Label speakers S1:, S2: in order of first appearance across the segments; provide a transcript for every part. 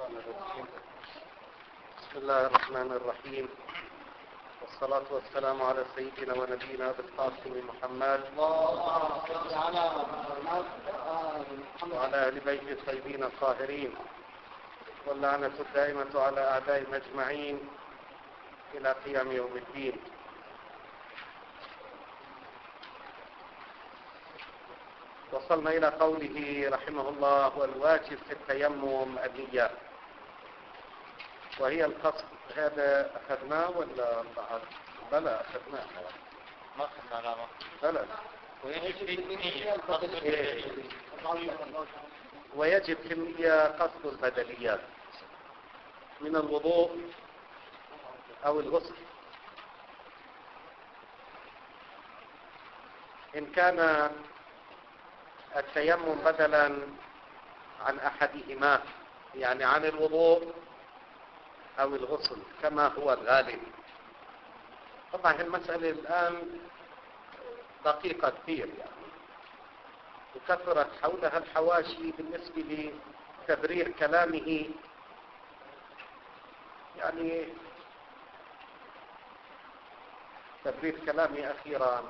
S1: الشيطان الرجيم. بسم الله الرحمن الرحيم، والصلاة والسلام على سيدنا ونبينا بالقاسم محمد وعلى أهل بيت الطيبين الطاهرين، واللعنة الدائمة على أعدائهم أجمعين إلى قيام يوم الدين. وصلنا إلى قوله رحمه الله: والواجب في التيمم النية، وهي القصد. هذا أخذناه ولا بعد؟ بلى أخذناه.
S2: ما أخذنا لا
S1: بلى. ويجب في النية قصد البدليات من الوضوء أو الغسل، إن كان التيمم بدلا عن أحدهما، يعني عن الوضوء أو الغسل كما هو الغالب. طبعا المسألة الآن دقيقة كثير يعني، وكثرت حولها الحواشي بالنسبة لتبرير كلامه. يعني تبرير كلامي أخيرا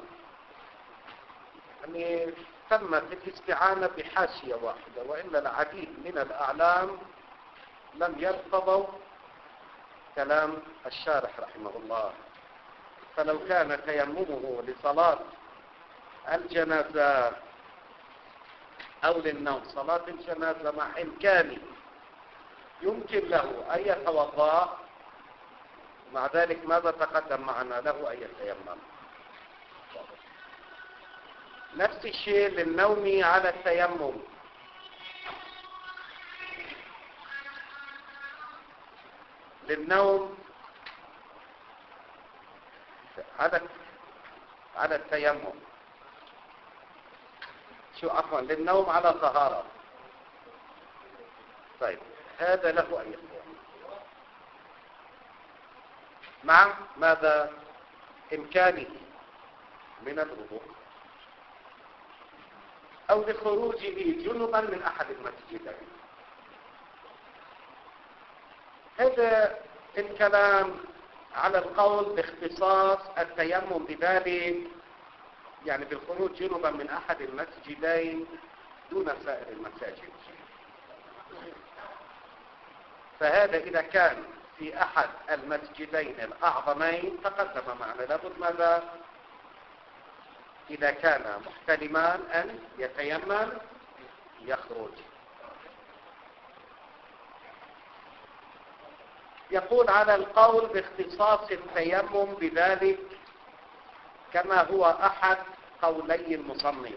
S1: يعني تمت الاستعانة بحاشية واحدة، وإلا العديد من الأعلام لم يرتضوا كلام الشارح رحمه الله. فلو كان تيممه لصلاة الجنازة أو للنوم، صلاة الجنازة مع إمكانه يمكن له أن يتوضأ، مع ذلك ماذا تقدم معنا؟ له أن يتيمم. نفس الشيء للنوم على التيمم. للنوم على التيمم، للنوم على طهارة. طيب هذا له أن يتيمم مع ماذا؟ إمكانه من الوضوء، أو لخروجه جنبا من أحد المسجدين. هذا الكلام على القول باختصاص التيمم بذلك، يعني بالخروج جنبا من أحد المسجدين دون سائر المساجد. فهذا إذا كان في أحد المسجدين الأعظمين تقدم معنا، لابد ماذا؟ إذا كان محتلما أن يتيمم يخرج. يقول على القول باختصاص التيمم بذلك كما هو أحد قولي المصنف.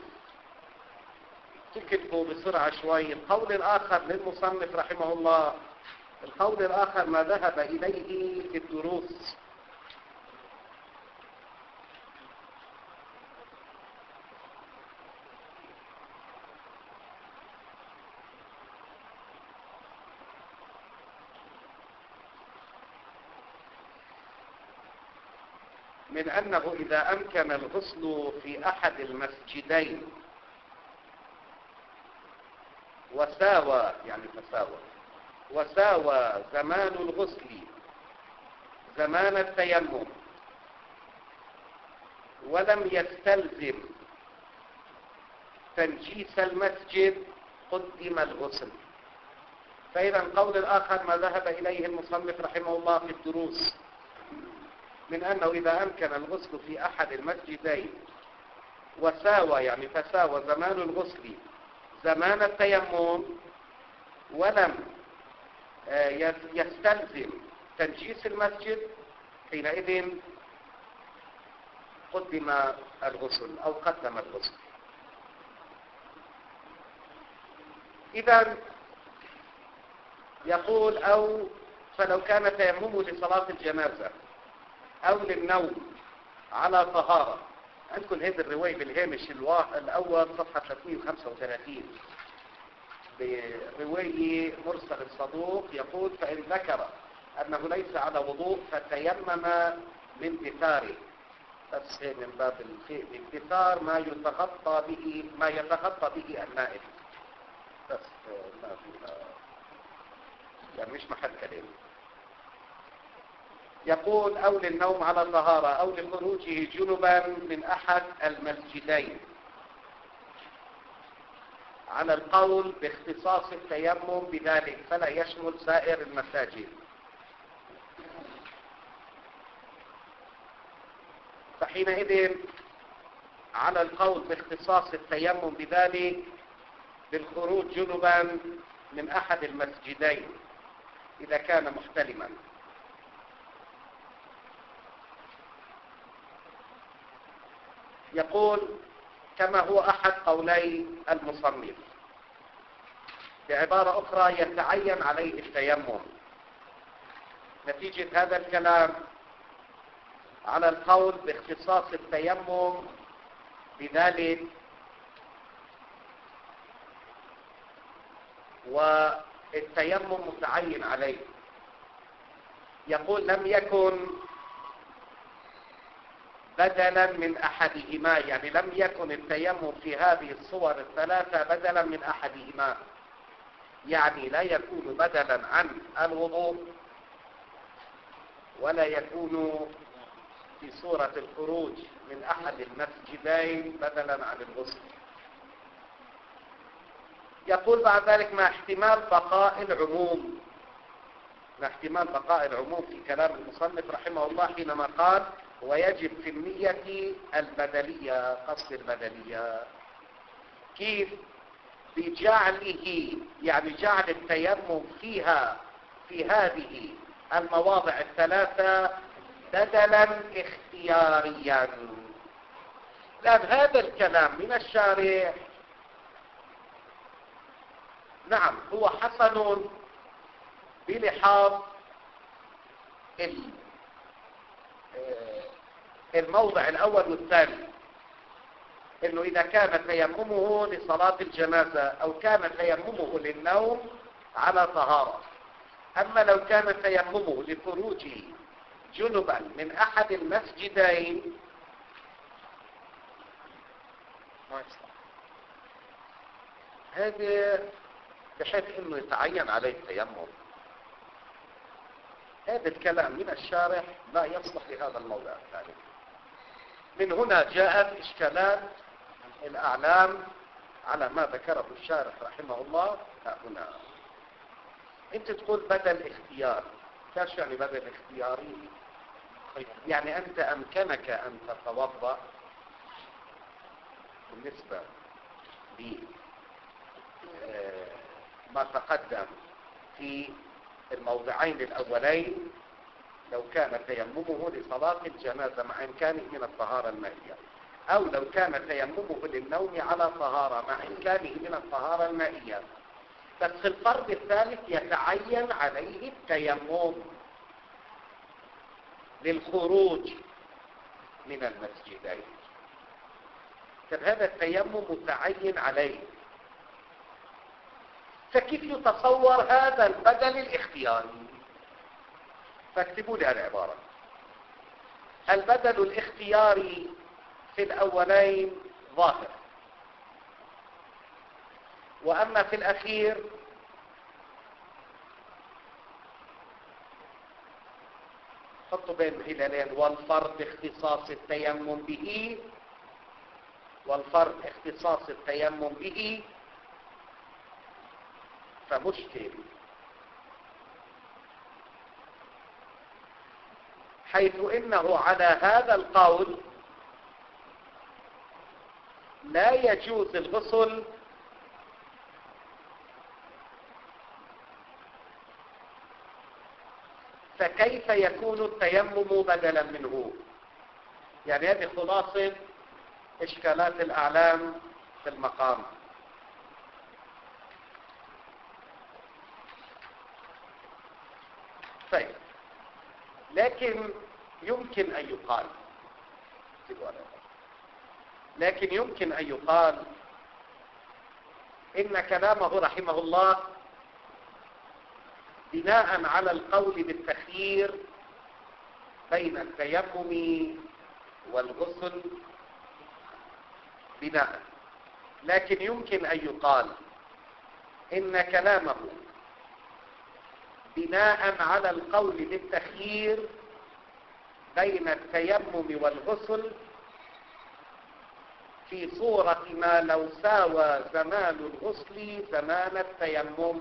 S1: تكتبوا بسرعة شوي. القول الآخر للمصنف رحمه الله، القول الآخر ما ذهب إليه في الدروس. من أنه إذا أمكن الغسل في أحد المسجدين وساوى، يعني تساوى، وساوى زمان الغسل زمان التيمم ولم يستلزم تنجيس المسجد قدم الغسل. فإذا القول الآخر ما ذهب إليه المصنف رحمه الله في الدروس، من أنه إذا أمكن الغسل في أحد المسجدين وساوى، يعني تساوى زمان الغسل زمان التيمم ولم يستلزم تنجيس المسجد، حينئذ قدم الغسل أو قدم الغسل. إذا يقول أو فلو كان تيممه لصلاة الجنازة أو للنوم على طهارة. عندكم هذه الرواية بالهامش الأول صفحة 335 برواية مرسل الصدوق، يقول: فإن ذكر أنه ليس على وضوء فتيمم من دثاره. بس من باب الدثار ما يتغطى به النائم. بس ما فيها يعني مش محل كلام. يقول أو للنوم على طهارة أو لخروجه جنبا من أحد المسجدين، على القول باختصاص التيمم بذلك فلا يشمل سائر المساجد. فحينئذ على القول باختصاص التيمم بذلك بالخروج جنبا من أحد المسجدين إذا كان محتلما. يقول كما هو أحد قولي المصنف، بعبارة أخرى يتعين عليه التيمم. نتيجة هذا الكلام على القول باختصاص التيمم بذلك والتيمم متعين عليه. يقول لم يكن بدلا من أحدهما، يعني لم يكن التيمم في هذه الصور الثلاثة بدلا من أحدهما، يعني لا يكون بدلا عن الوضوء ولا يكون في صورة الخروج من أحد المسجدين بدلا عن الغسل. يقول بعد ذلك مع احتمال بقاء العموم، مع احتمال بقاء العموم في كلام المصنف رحمه الله حينما قال ويجب في النية البدلية، قصد البدلية. كيف؟ بجعله، يعني جعل التيمم فيها في هذه المواضع الثلاثة بدلا اختياريا. لأن هذا الكلام من الشارع نعم هو حسن بلحاظ الموضع الأول والثاني، إنه إذا كان تيممه لصلاة الجنازة أو كان تيممه للنوم على طهارة. أما لو كان تيممه لخروجه جنبا من أحد المسجدين هذا بحيث إنه يتعين عليه التيمم. هذا الكلام من الشارع لا يصلح لهذا الموضع الثاني. من هنا جاءت إشكالات الأعلام على ما ذكره الشارح رحمه الله. هنا أنت تقول بدل اختيار، كاش يعني بدل اختياري؟ يعني أنت أمكنك أن تتوضأ بالنسبة لما تقدم في الموضعين الأولين لو كان تيممه لصلاة الجنازة مع إمكانه من الطهارة المائية، أو لو كان تيممه للنوم على طهارة مع إمكانه من الطهارة المائية. بس في الفرض الثالث يتعين عليه التيمم للخروج من المسجدين. فهذا التيمم متعين عليه. فكيف يتصور هذا البدل الاختياري؟ فاكتبوا لي العبارة. البدل الاختياري في الأولين ظاهر، وأما في الأخير حطوا بين الهلالين والفرض اختصاص التيمم به، والفرض اختصاص التيمم به فمشكل، حيث إنه على هذا القول لا يجوز الغسل فكيف يكون التيمم بدلا منه؟ يعني هذه خلاصة إشكالات الأعلام في المقام. طيب، لكن يمكن أن يقال إن كلامه رحمه الله بناء على القول بالتخيير بين التيمم والغسل بناء، لكن يمكن أن يقال إن كلامه بناء على القول بالتخيير بين التيمم والغسل في صورة ما لو ساوى زمان الغسل زمان التيمم،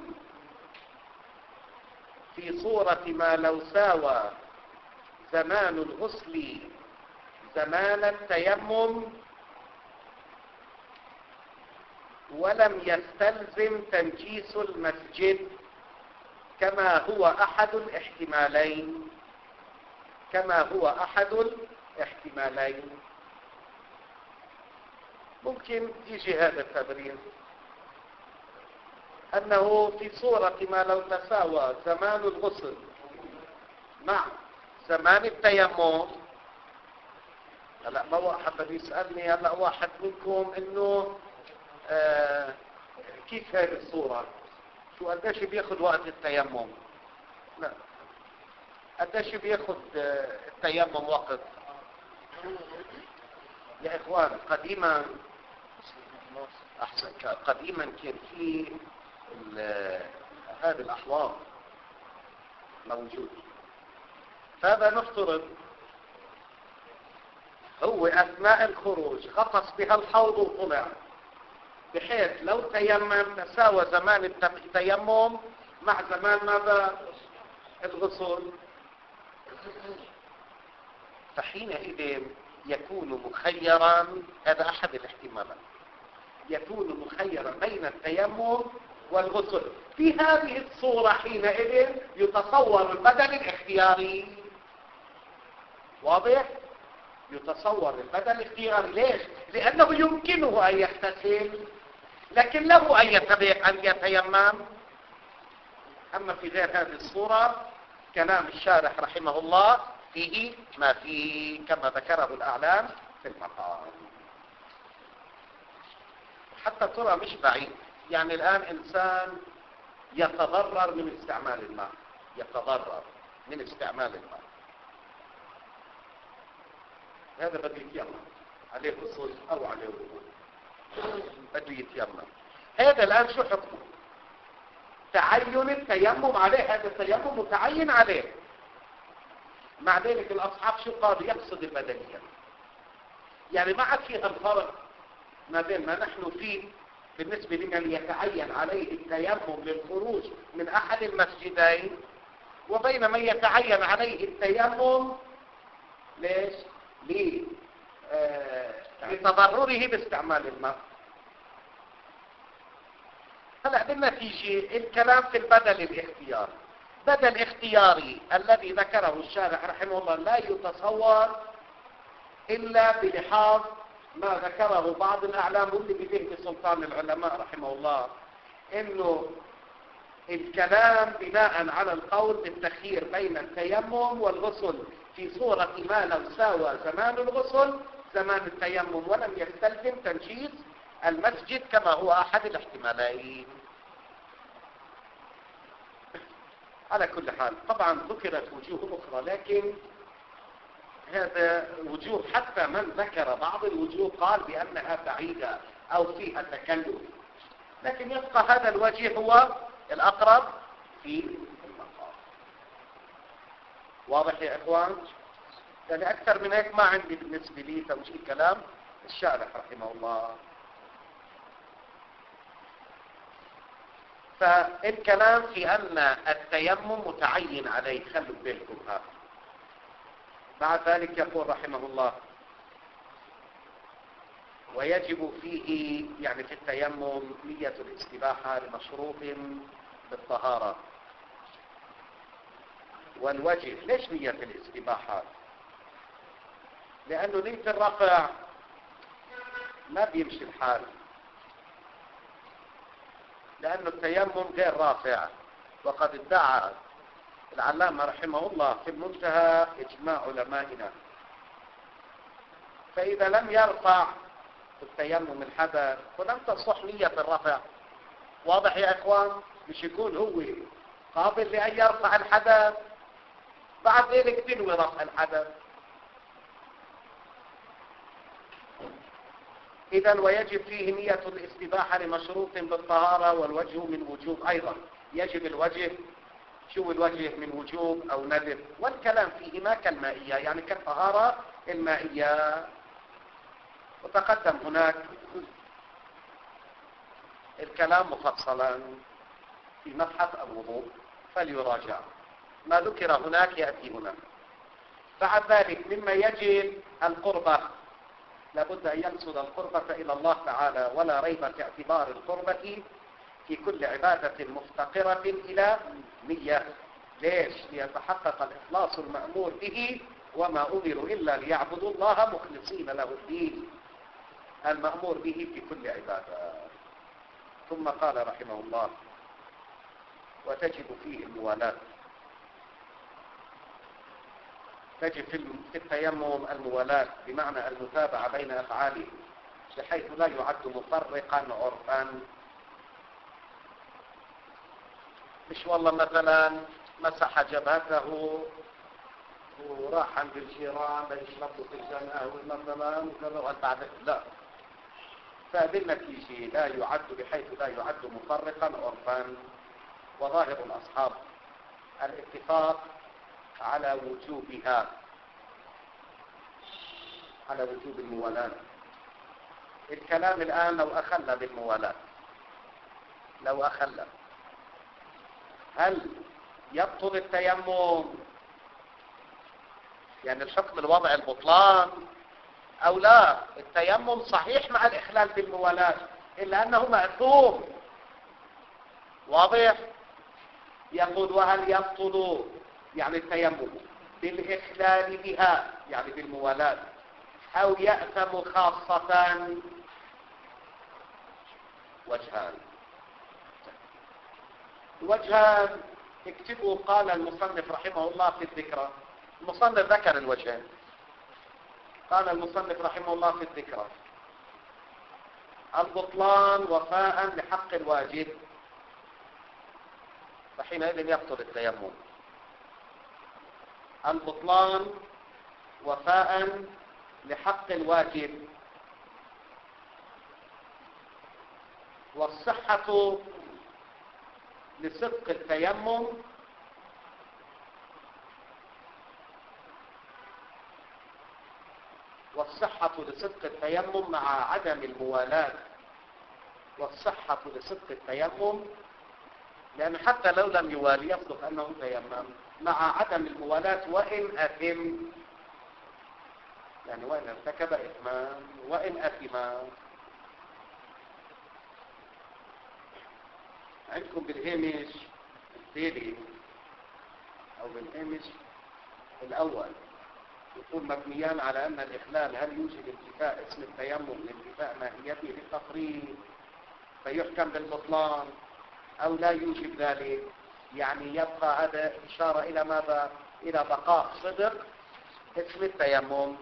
S1: في صورة ما لو ساوى زمان الغسل زمان التيمم ولم يستلزم تنجيس المسجد كما هو أحد الاحتمالين، كما هو أحد الاحتمالين. ممكن يجي هذا التبرير أنه في صورة ما لو تساوى زمان الغسل مع زمان التيمم. هلا ما واحد بده يسألني هلا واحد منكم إنه كيف هذه الصورة؟ شو قديش بياخذ وقت التيمم؟ لا، قديش بياخذ التيمم وقت؟ يا إخوان قديما أحسن، قديما كان في هذه الأحواض موجود، فهذا نفترض هو أثناء الخروج غطس بها الحوض وطلع، بحيث لو تيمم تساوى زمان التيمم مع زمان ماذا؟ الغسل. فحينئذ يكون مخيرا، هذا أحد الاحتمالات، يكون مخيرا بين التيمم والغسل. في هذه الصورة حينئذ يتصور البدل الاختياري. واضح؟ يتصور البدل الاختياري. ليش؟ لأنه يمكنه أن يغتسل لكن له أن يتيمم. أما في غير هذه الصورة كلام الشارح رحمه الله فيه ما فيه كما ذكره الأعلام في المقام. حتى ترى مش بعيد، يعني الآن إنسان يتضرر من استعمال الماء، يتضرر من استعمال الماء، هذا بده يتيمم عليه غسل أو عليه وضوء، بده يتيمم. هذا الآن شو حكمه؟ تعين التيمم عليه، هذا التيمم متعين عليه. مع ذلك الأصحاب شو قالوا؟ يقصد البدنية. يعني ما عاد فيها الفرق ما بين ما نحن فيه بالنسبة لمن يتعين عليه التيمم للخروج من أحد المسجدين وبين من يتعين عليه التيمم ليش؟ لتضرره باستعمال الماء. هلا بالنتيجة الكلام في البدل الاختياري، بدل اختياري الذي ذكره الشارح رحمه الله لا يتصور إلا بلحاظ ما ذكره بعض الأعلام واللي بذهن سلطان العلماء رحمه الله، إنه الكلام بناء على القول بالتخيير بين التيمم والغسل في صورة ما لو ساوى زمان الغسل زمان التيمم ولم يستلزم تنجيس المسجد كما هو أحد الاحتمالين. على كل حال طبعا ذكرت وجوه أخرى، لكن هذا وجوه حتى من ذكر بعض الوجوه قال بأنها بعيدة أو فيها تكلف، لكن يبقى هذا الوجه هو الأقرب في المقام. واضح يا إخوان؟ يعني أكثر من هيك ما عندي بالنسبة لي توجيه كلام الشارح رحمه الله. فالكلام في أن التيمم متعين عليه، خلوا بالكم هذا. بعد ذلك يقول رحمه الله ويجب فيه يعني في التيمم نية الاستباحة لمشروط بالطهارة والوجه. ليش نية الاستباحة؟ لأنه نية الرفع ما بيمشي الحال، لأنه التيمم غير رافع، وقد ادعى العلامة رحمه الله في المنتهى إجماع علمائنا. فإذا لم يرفع التيمم الحدث فلم تصح نية الرفع. واضح يا إخوان؟ مش يكون هو قابل لأن يرفع الحدث بعد ذلك تنوي رفع الحدث. إذن ويجب فيه نية الاستباحة لمشروط بالطهارة والوجه من وجوب أيضا. يجب الوجه شو الوجه من وجوب أو ندب، والكلام فيهما كالمائية يعني كالطهارة المائية. وتقدم هناك الكلام مفصلا في مبحث الوضوء فليراجع، ما ذكر هناك يأتي هنا. بعد ذلك مما يجب القربة، لابد أن يقصد القربة إلى الله تعالى، ولا ريب في اعتبار القربة في كل عبادة مفتقرة إلى نية. ليش؟ ليتحقق الإخلاص المأمور به، وما أمروا إلا ليعبدوا الله مخلصين له الدين، المأمور به في كل عبادة. ثم قال رحمه الله: وتجب فيه الموالاة. تجب في التيمم الموالاة بمعنى المتابعة بين أفعاله، بحيث لا يعد مفرقا عرفا. مش والله مثلا مسح جبهته وراح عند الجيران ليشربوا فنجان قهوة مثلا وكذا بعد، لا، فبالنتيجة لا يعد، بحيث لا يعد مفرقا عرفا. وظاهر الأصحاب الاتفاق على وجوبها، على وجوب الموالاة. الكلام الآن لو أخل بالموالاة، لو أخل، هل يبطل التيمم؟ يعني الحكم الوضع البطلان أو لا؟ التيمم صحيح مع الإخلال بالموالاة، إلا أنه مأثوم. واضح؟ يقول: وهل يبطل يعني التيمم بالإخلال بها يعني بالموالاة، أو يأثم خاصة؟ وجهان. وجهان اكتبوا. قال المصنف رحمه الله في الذكرى، المصنف ذكر الوجهين. قال المصنف رحمه الله في الذكرى: البطلان وفاء لحق الواجب، فحينئذ يبطل التيمم. البطلان وفاء لحق الواجب، والصحة لصدق التيمم، والصحة لصدق التيمم مع عدم الموالاة. والصحة لصدق التيمم، لأن حتى لو لم يوالي يصدق أنه تيمم مع عدم الموالاة وإن أثم، يعني وإن ارتكب إثما وإن أثما. عندكم بالهامش التالي أو بالهامش الأول يكون مبنيان على أن الإخلال هل يوجد انتفاء اسم التيمم لانتفاء ماهيته للتفريط فيحكم بالبطلان، أو لا يوجد ذلك، يعني يبقى هذا إشارة إلى ماذا؟ إلى بقاء صدق اسم التيمم.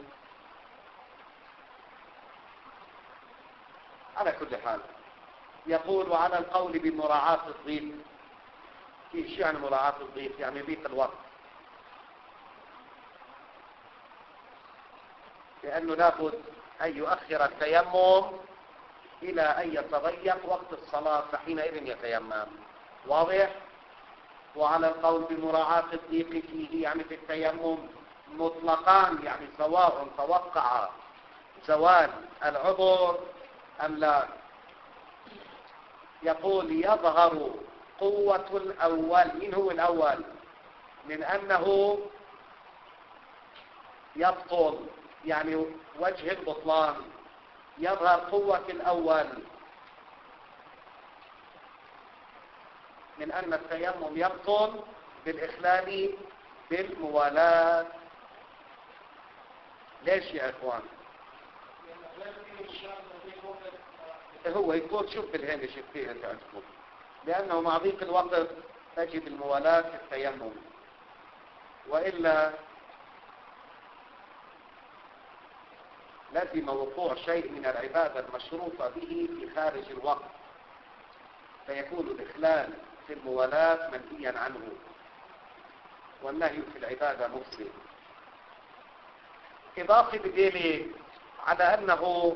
S1: على كل حال يقول: وعلى القول بمراعاة الضيق. ايش يعني مراعاة الضيق؟ يعني ضيق الوقت، لأنه لابد أن يؤخر التيمم إلى أن يتضيق وقت الصلاة، فحينئذ يتيمم. واضح؟ وعلى القول بمراعاة الضيق فيه يعني في التيمم مطلقان، يعني سواء توقع زوال العذر أم لا. يقول: يظهر قوة الأول. من هو الأول؟ من أنه يبطل، يعني وجه البطلان. يظهر قوة الأول من أن التيمم يبطل بالإخلال بالموالاة. ليش يا إخوان؟ هو يقول شوف بالهامش فيه انت عندكم، لأنه مع ضيق الوقت تجب الموالاة في التيمم، وإلا لازم وقوع شيء من العبادة المشروطة به في خارج الوقت، فيكون الإخلال في الموالاة منهيا عنه، والنهي في العبادة مفسد. إضافة بذلك على أنه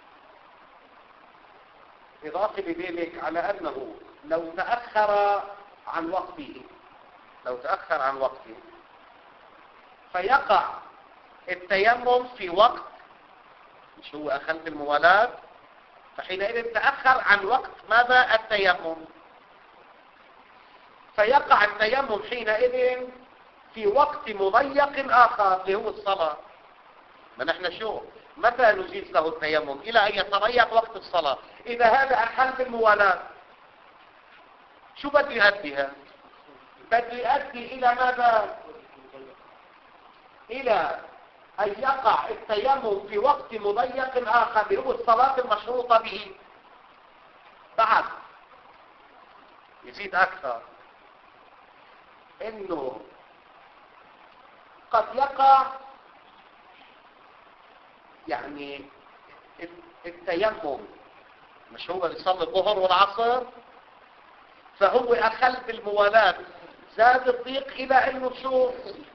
S1: لو تأخر عن وقته، لو تأخر عن وقته فيقع التيمم في وقت، مش هو أخذ الموالاة، فحينئذ تأخر عن وقت ماذا؟ التيمم، فيقع التيمم حينئذ في وقت مضيق آخر اللي هو الصلاة. ما نحن شو متى نجيز له التيمم؟ إلى أن يتضيق وقت الصلاة. إذا هذا أخذ بالموالاة شو بده يؤديها؟ بده يؤدي إلى ماذا؟ إلى أن يقع التيمم في وقت مضيق آخر اللي هو الصلاة المشروطة به. بعد يزيد أكثر إنه قد يقع يعني التيمم، مش هو يصلي الظهر والعصر، فهو أخل بالموالاة، زاد الضيق إلى أنه شو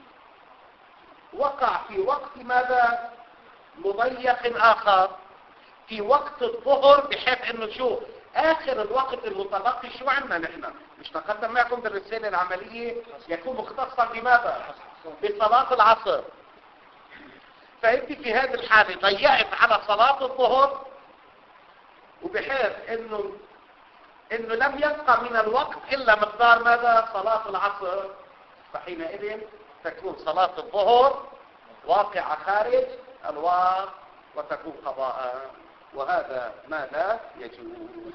S1: وقع في وقت ماذا؟ مضيق آخر في وقت الظهر، بحيث أنه شو آخر الوقت المتبقي شو عندنا نحن؟ مش تقدم معكم بالرسالة العملية يكون مختصا بماذا؟ بصلاة العصر. فأنت في هذه الحالة ضيعت على صلاة الظهر، وبحيث انه لم يبقى من الوقت الا مقدار ماذا؟ صلاة العصر، فحينئذ تكون صلاة الظهر واقعة خارج الوقت وتكون قضاء، وهذا ما لا يجوز.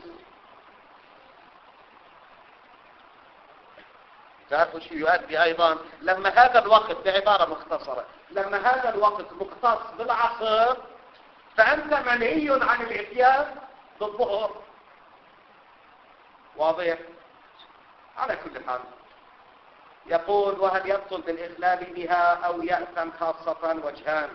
S1: تعرفوا شو يؤدي ايضا؟ لما هذا الوقت بعبارة مختصرة، لما هذا الوقت مختص بالعصر فأنت منهي عن الاتيان بالظهر. واضح؟ على كل حال يقول: وهل يبطل بالإخلال بها أو يأثم خاصة؟ وجهان.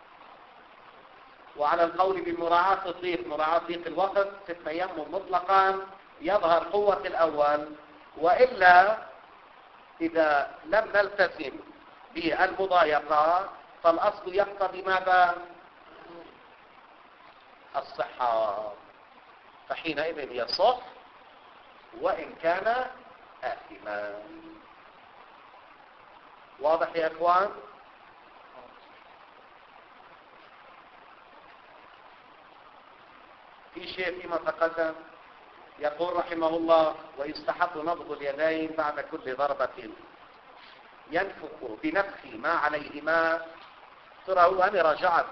S1: وعلى القول بمراعاة الضيق، مراعاة ضيق الوقت في التيمم مطلقا يظهر قوة الأول، وإلا إذا لم نلتزم بالمضايقة فالأصل يقتضي ماذا؟ الصحة، فحينئذ يصح وإن كان آثما. واضح يا إخوان؟ في شيء فيما تقدم. يقول رحمه الله: ويستحب نبض اليدين بعد كل ضربة ينفخ بنفخ ما عليهما. ترى أنا راجعت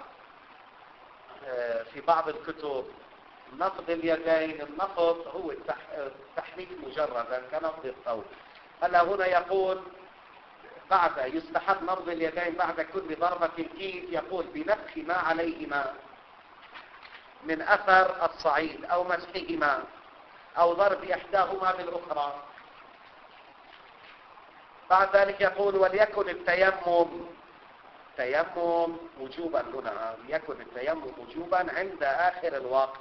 S1: في بعض الكتب نقض اليدين، النقض هو التحريك مجردا كنقض الثوب. هلا هنا يقول بعد يستحب نبض اليدين بعد كل ضربة، كيف؟ يقول بنفخ ما عليهما من أثر الصعيد أو مسحهما أو ضرب إحداهما بالأخرى. بعد ذلك يقول: وليكن التيمم وجوبا هنا، يكن التيمم وجوبا عند آخر الوقت،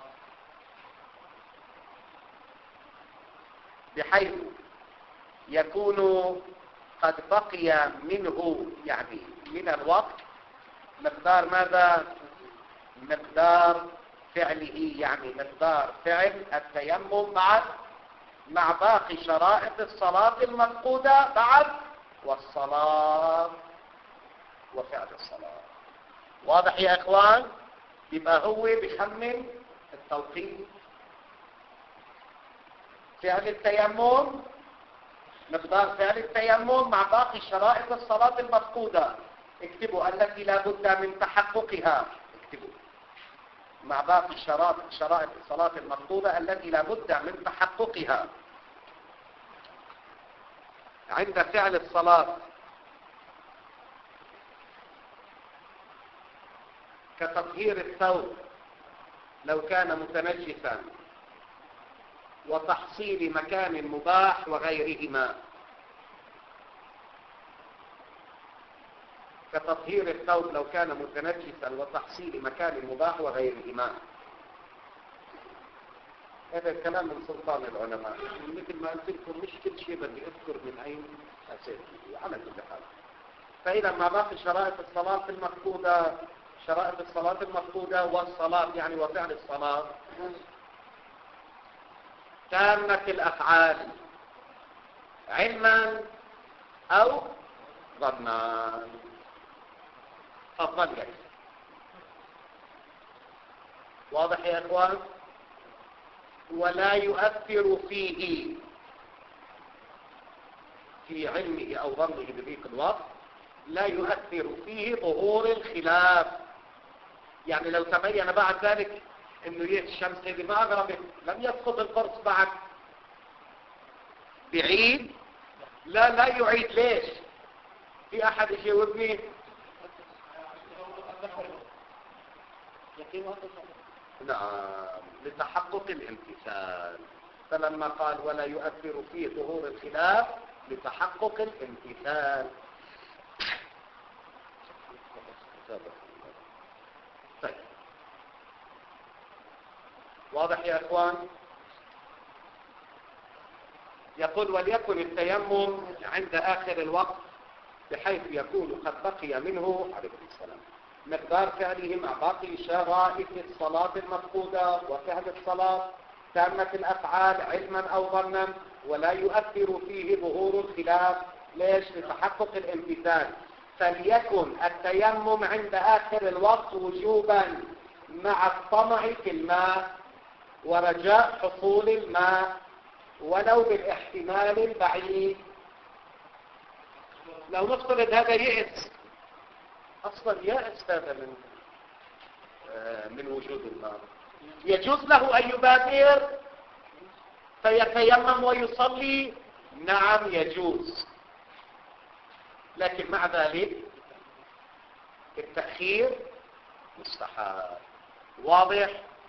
S1: بحيث يكون قد بقي منه، يعني من الوقت مقدار ماذا؟ مقدار فعله، يعني مقدار فعل التيمم بعد، مع باقي شرائط الصلاة المفقودة بعد، والصلاة وفعل الصلاة. واضح يا اخوان؟ يبقى هو بيخمن التوقيت، فعل التيمم، مقدار فعل التيمم مع باقي شرائط الصلاة المفقودة. اكتبوا: التي لا بد من تحققها، اكتبوا مع باقي شرائط الصلاة المفقودة التي لا بد من تحققها عند فعل الصلاة، كتطهير الثوب لو كان متنجسا، وتحصيل مكان مباح وغيرهما. كتطهير الثوب لو كان متنجسا وتحصيل مكان مباح وغيرهما. هذا الكلام من سلطان العلماء، مثل ما قلت لكم مش كل شيء بدي اذكر من اين اساسي على كل حال. فاذا ما باقي شرائط الصلاة المفقودة، شرائط الصلاة المفقودة والصلاة يعني وفعل الصلاة، تامة الافعال علما أو ظنا. تفضل. واضح يا اخوان؟ ولا يؤثر فيه في علمه أو ظنه بذيك الوقت، لا يؤثر فيه ظهور الخلاف. يعني لو تبين بعد ذلك انه الشمس هذه ما اغربت، لم يسقط القرص بعد، بعيد؟ لا يعيد. ليش؟ في احد يجاوبني؟ نعم، لتحقق الامتثال. فلما قال ولا يؤثر فيه ظهور الخلاف لتحقق الامتثال. طيب، واضح يا اخوان؟ يقول وليكن التيمم عند آخر الوقت بحيث يكون قد بقي منه عليه السلام مقدار فعله مع باقي شرائط الصلاة المفقودة وفعل الصلاة تامة الأفعال علما أو ظنا، ولا يؤثر فيه ظهور الخلاف. ليش؟ لتحقق الامتثال. فليكن التيمم عند آخر الوقت وجوبا مع الطمع في الماء ورجاء حصول الماء ولو بالاحتمال البعيد. لو نفترض هذا يئس، اصلا يأس هذا من وجود الماء، يجوز له ان يبادر فيتيمم ويصلي؟ نعم يجوز، لكن مع ذلك التأخير مستحب. واضح؟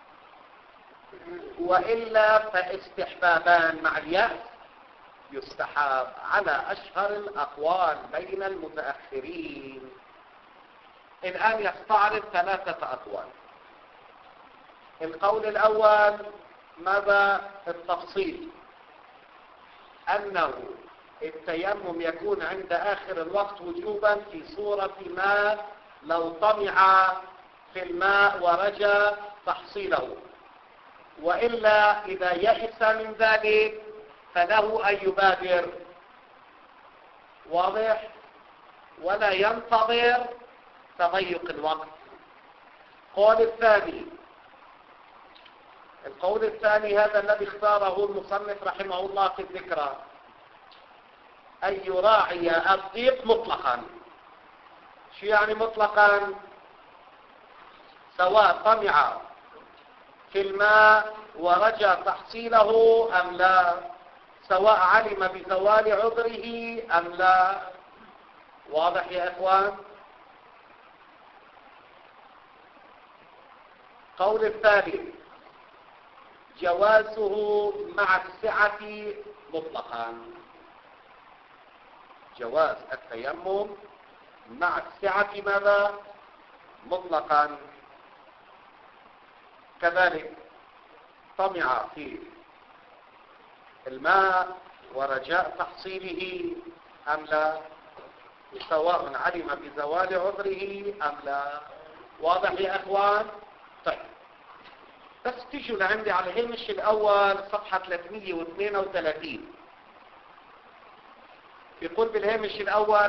S1: وإلا فاستحبابان مع اليأس يستحب على أشهر الأقوال بين المتأخرين. الآن يستعرض 3 أقوال. القول الأول ماذا؟ التفصيل، أنه التيمم يكون عند آخر الوقت وجوبا في صورة ما لو طمع في الماء ورجى تحصيله، وإلا إذا يئس من ذلك فله أن يبادر. واضح؟ ولا ينتظر تضيق الوقت. القول الثاني هذا الذي اختاره المصنف رحمه الله في الذكرى، أن يراعي الضيق مطلقا. شو يعني مطلقا؟ سواء طمع في الماء ورجى تحصيله أم لا، سواء علم بزوال عذره أم لا. واضح يا إخوان؟ قول الثالث جوازه مع السعة مطلقا، جواز التيمم مع السعة ماذا؟ مطلقا. كذلك طمع في الماء ورجاء تحصيله أم لا، سواء علم بزوال عذره أم لا. واضح يا أخوان؟ طيب، بس تيجوا لعندي على الهامش الأول صفحة 332. يقول بالهامش الأول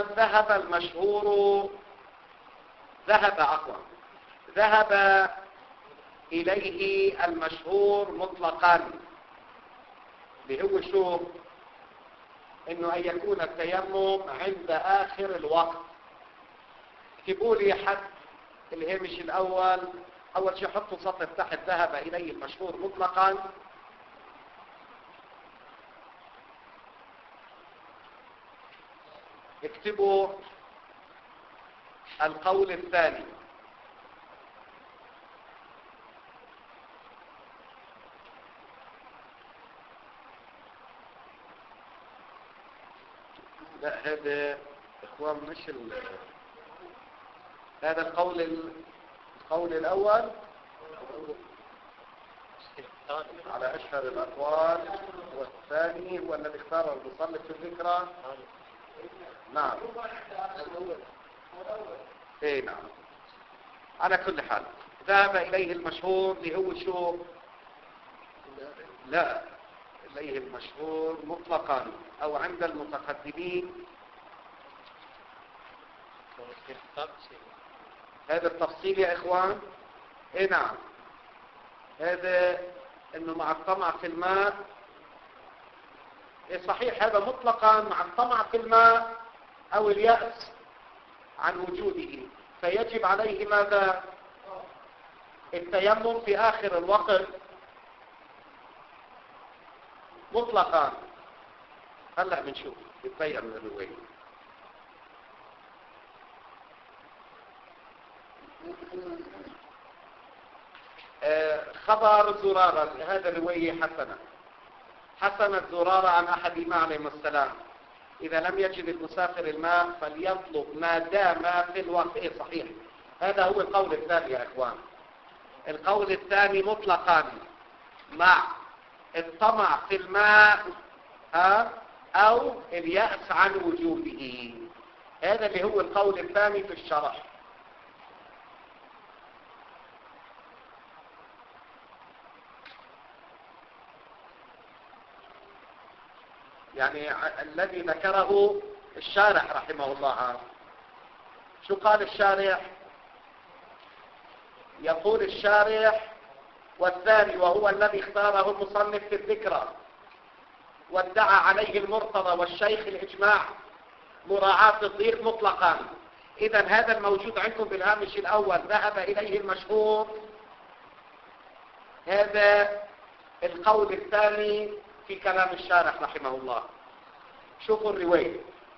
S1: ذهب إليه المشهور مطلقا، اللي هو شو؟ إنه أن يكون التيمم عند آخر الوقت. اكتبوا لي حد الهامش الأول، أول شيء حطوا سطر تحت ذهب إليه المشهور مطلقا. اكتبوا القول الثاني. لا، هذا اخوان مش هذا القول الاول على اشهر الاقوال، والثاني هو الذي اختاره المصنف في الذكرى. نعم، اي نعم. على كل حال ذهب اليه المشهور اللي هو شو؟ لا، إليه المشهور مطلقا أو عند المتقدمين. هذا التفصيل يا إخوان، إيه نعم، هذا إنه مع الطمع في الماء، إيه صحيح، هذا مطلقا مع الطمع في الماء أو اليأس عن وجوده، فيجب عليه ماذا؟ التيمم في آخر الوقت مطلقا. هلأ بنشوف بتبين من الرواية. خبر زرارة، هذا الرواية حسنة زرارة عن أحدهما عليهما السلام: إذا لم يجد المسافر الماء فليطلب ما دام في الوقت. إيه صحيح، هذا هو القول الثاني يا إخوان. القول الثاني مطلقا مع الطمع في الماء أو اليأس عن وجوده. هذا اللي هو القول الثاني في الشرح. يعني الذي ذكره الشارح رحمه الله. شو قال الشارح؟ يقول الشارح: والثاني وهو الذي اختاره المصنف في الذكرى وادعى عليه المرتضى والشيخ الإجماع مراعاة الضيق مطلقا. إذا هذا الموجود عندكم بالهامش الأول ذهب إليه المشهور، هذا القول الثاني في كلام الشارح رحمه الله. شوفوا الرواية: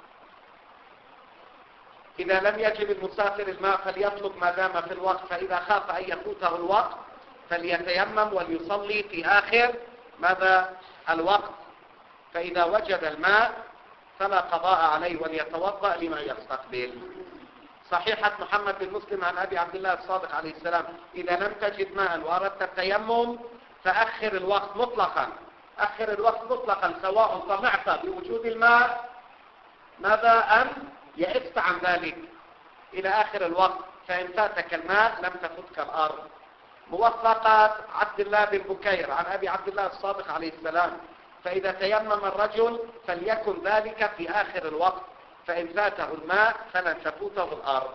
S1: إذا لم يجد المسافر الماء فليطلب ما دام في الوقت، فإذا خاف أن يفوته الوقت فليتيمم وليصلي في آخر ماذا؟ الوقت، فإذا وجد الماء فلا قضاء عليه وليتوضأ لما يستقبل. صحيحة محمد بن مسلم عن أبي عبد الله الصادق عليه السلام: إذا لم تجد ماء وأردت التيمم فأخر الوقت مطلقا. أخر الوقت مطلقا سواء طمعت بوجود الماء ماذا أم يئست عن ذلك إلى آخر الوقت، فإن فاتك الماء لم تفتك الأرض. موثقات عبد الله بن بكير عن أبي عبد الله الصادق عليه السلام: فإذا تيمم الرجل فليكن ذلك في آخر الوقت، فإن فاته الماء فلن تفوته الأرض.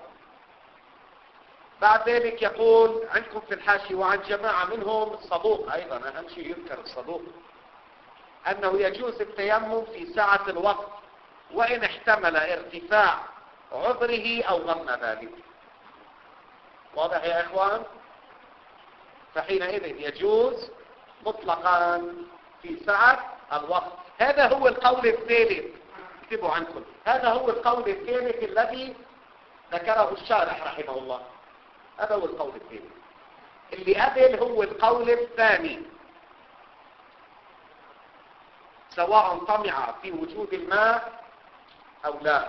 S1: بعد ذلك يقول عندكم في الحاشي: وعن جماعة منهم الصدوق، أيضا أهم شيء يذكر الصدوق، أنه يجوز التيمم في ساعة الوقت وإن احتمل ارتفاع عذره أو ظن ذلك. واضح يا إخوان؟ فحينئذ يجوز مطلقا في ساعة الوقت. هذا هو القول الثالث، اكتبوا عنكم، هذا هو القول الثالث الذي ذكره الشارح رحمه الله. هذا هو القول الثالث. اللي قبل هو القول الثاني، سواء طمع في وجود الماء أو لا،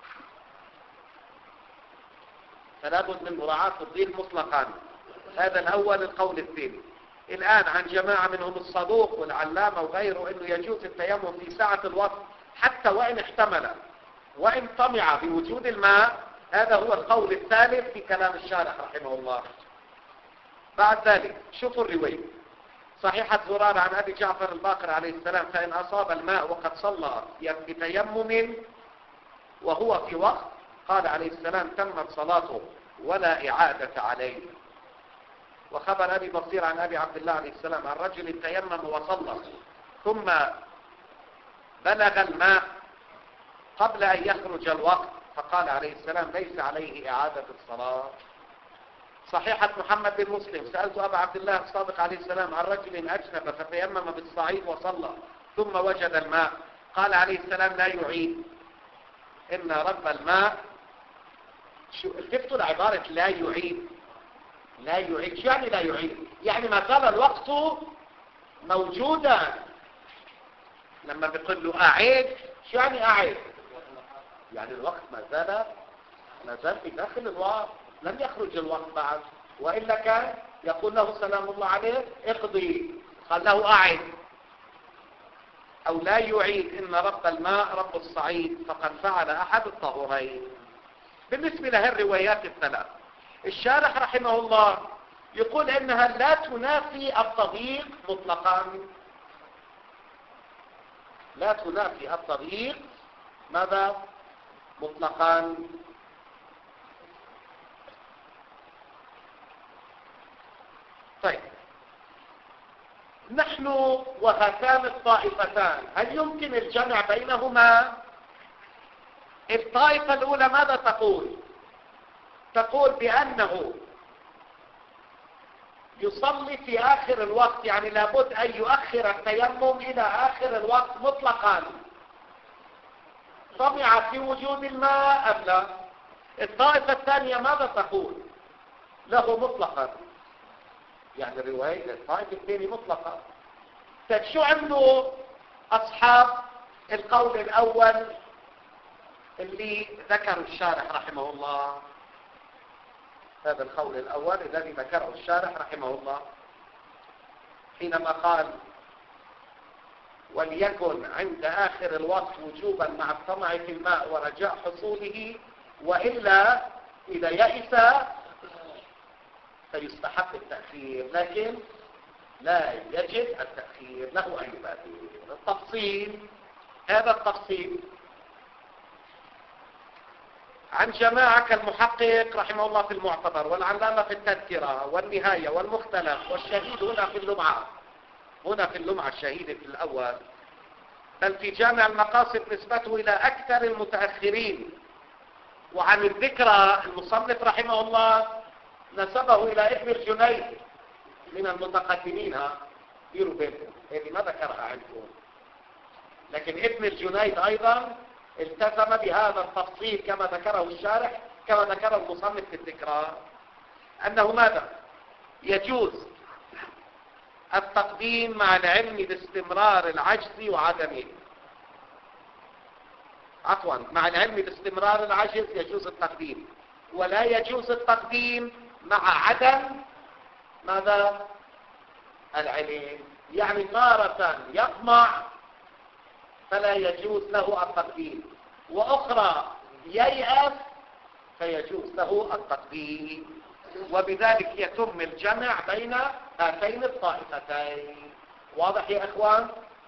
S1: فلا بد من مراعاة الضيق مطلقا. هذا الأول القول الثاني. الآن عن جماعة منهم الصدوق والعلامة وغيره أنه يجوز التيمم في ساعة الوقت حتى وإن احتمل وإن طمع بوجود الماء. هذا هو القول الثالث في كلام الشارح رحمه الله. بعد ذلك شوفوا الرواية: صحيحة زرارة عن أبي جعفر الباقر عليه السلام: فإن أصاب الماء وقد صلى بتيمم وهو في وقت، قال عليه السلام: تمت صلاته ولا إعادة عليه. وخبر أبي بصير عن أبي عبد الله عليه السلام عن رجل تيمم وصلى ثم بلغ الماء قبل أن يخرج الوقت، فقال عليه السلام: ليس عليه إعادة الصلاة. صحيحة محمد بن مسلم: سألت أبا عبد الله الصادق عليه السلام عن رجل أجنب فتيمم بالصعيد وصلى ثم وجد الماء، قال عليه السلام: لا يعيد، إن رب الماء. شفتوا العبارة لا يعيد؟ لا يعيد شو يعني لا يعيد؟ يعني ما زال الوقت موجودا. لما بيقول له أعيد، شو يعني أعيد؟ يعني الوقت ما زال في داخل الوقت، لم يخرج الوقت بعد، وإلا كان يقول له سلام الله عليه اقضي، قال له أعيد أو لا يعيد، إن رب الماء رب الصعيد فقد فعل أحد الطهورين. بالنسبة له الروايات الثلاث، الشارح رحمه الله يقول إنها لا تنافي التضييق مطلقا. لا تنافي الطريق ماذا مطلقا. طيب، نحن وهاتان الطائفتان هل يمكن الجمع بينهما؟ الطائفة الأولى ماذا تقول؟ تقول بأنه يصلي في آخر الوقت، يعني لابد أن يؤخر التيمم إلى آخر الوقت مطلقا، طمع في وجود الماء أم لا؟ الطائفة الثانية ماذا تقول؟ له مطلقا، يعني الرواية الطائفة الثانية مطلقا. شو عملوا أصحاب القول الأول اللي ذكروا الشارح رحمه الله؟ هذا القول الأول الذي ذكره الشارح رحمه الله حينما قال وليكن عند آخر الوقت وجوبا مع الطمع في الماء ورجاء حصوله، وإلا إذا يئس فيستحق التأخير، لكن لا يجب التأخير، له أن يبادر. التفصيل، هذا التفصيل عن جماعة كالمحقق رحمه الله في المعتبر، والعلامة في التذكرة والنهاية والمختلف، والشهيد هنا في اللمعة، هنا في اللمعة الشهيد في الأول، بل في جامع المقاصد نسبته إلى أكثر المتأخرين. وعن الذكرى المصنف رحمه الله نسبه إلى ابن الجنيد من المتقدمين، ديروا بالكم هذه ما ذكرها عندكم، لكن ابن الجنيد أيضا التزم بهذا التفصيل كما ذكره الشارح، كما ذكره المصنف في الذكرى، أنه ماذا؟ يجوز التقديم مع العلم باستمرار العجز وعدمه. عفوا، مع العلم باستمرار العجز يجوز التقديم، ولا يجوز التقديم مع عدم ماذا؟ العلم. يعني تارة يطمع فلا يجوز له التقديم، وأخرى ييأس فيجوز له التقديم، وبذلك يتم الجمع بين هاتين الطائفتين. واضح يا أخوان؟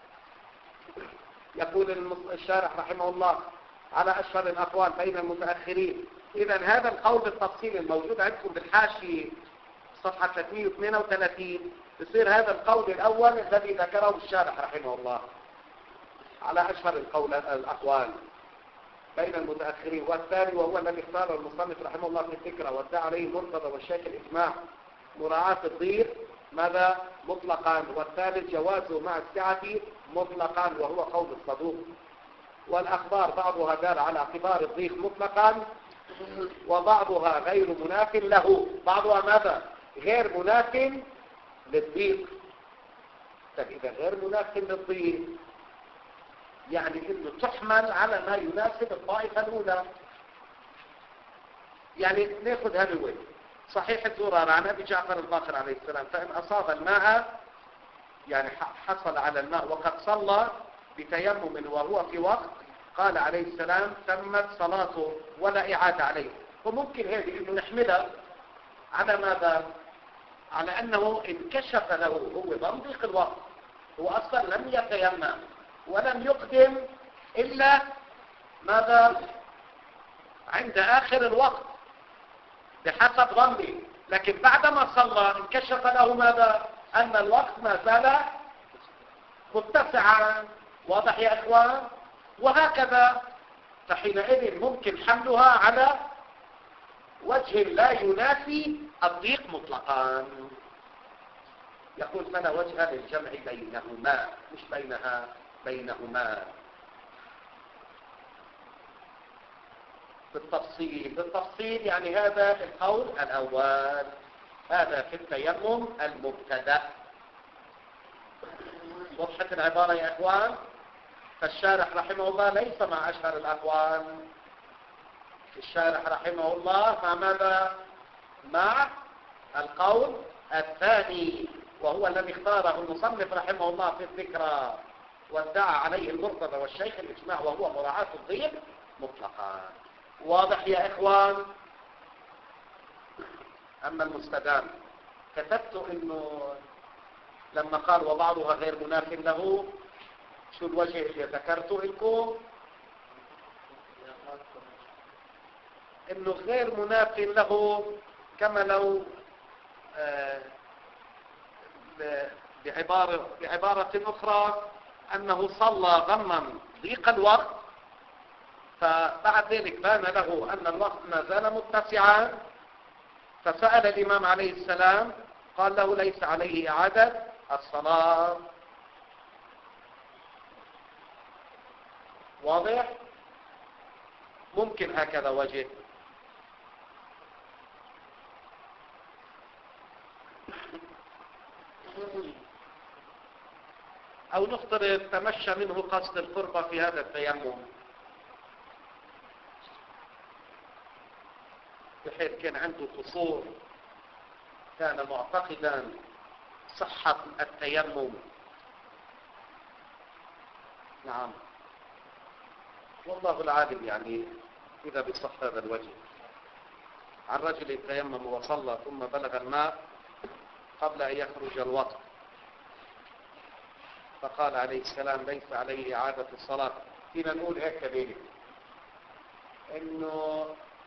S1: يقول الشارح رحمه الله على أشهر الأقوال بين المتأخرين. إذا هذا القول بالتفصيل الموجود عندكم بالحاشية صفحة 332 يصير هذا القول الأول الذي ذكره الشارح رحمه الله على أشهر الأقوال بين المتأخرين، والثاني وهو الذي اختاره المصنف رحمه الله في الفكرة وادعى عليه المرتضى والشيخ الإجماع مراعاة الضيق ماذا مطلقا، والثالث جوازه مع السعة مطلقا وهو قول الصدوق. والأخبار بعضها دال على اعتبار الضيق مطلقا وبعضها غير مناف له، بعضها ماذا؟ غير مناف للضيق. إذا غير مناف للضيق يعني انه تحمل على ما يناسب الطائفة الأولى. يعني ناخذ هالوجه صحيح الزرار عن أبي جعفر الباقر عليه السلام، فإن أصاب الماء يعني حصل على الماء وقد صلى بتيمم وهو في وقت، قال عليه السلام تمت صلاته ولا إعادة عليه. وممكن هذه انه نحملها على ماذا؟ على أنه انكشف له هو بضيق الوقت، هو أصلا لم يتيمم ولم يقدم إلا ماذا؟ عند آخر الوقت بحسب ظني، لكن بعدما صلى انكشف له ماذا؟ أن الوقت ما زال متسعا. واضح يا إخوان؟ وهكذا، فحينئذ ممكن حملها على وجه لا ينافي الضيق مطلقا. يقول فلا وجه للجمع بينهما، مش بينها، بينهما بالتفصيل يعني هذا القول الأول، هذا في التيمم المبتدأ. وضحت العبارة يا إخوان؟ فالشارح رحمه الله ليس مع أشهر الأقوال، الشارح رحمه الله مع ماذا؟ مع القول الثاني وهو الذي اختاره المصنف رحمه الله في الذكرى وادعى عليه المرتضى والشيخ الإجماع وهو مراعاة الضيق مطلقا. واضح يا إخوان؟ أما المستدام كتبت إنه لما قال وبعضها غير مناف له شو الوجه اللي ذكرته لكم؟ انه غير مناف له، كما لو بعبارة أخرى أنه صلى ظنا ضيق الوقت، فبعد ذلك بان له أن الوقت ما زال متسعا، فسأل الإمام عليه السلام قال له ليس عليه إعادة الصلاة. واضح؟ ممكن هكذا وجه. أو نفترض تمشى منه قصد القربة في هذا التيمم، بحيث كان عنده قصور، كان معتقدا صحة التيمم. نعم، والله العالم يعني إذا بصح هذا الوجه. عن رجل تيمم وصلى ثم بلغ الماء قبل أن يخرج الوقت، فقال عليه السلام ليس عليه إعادة الصلاة. فينا نقول هيك كذلك إنه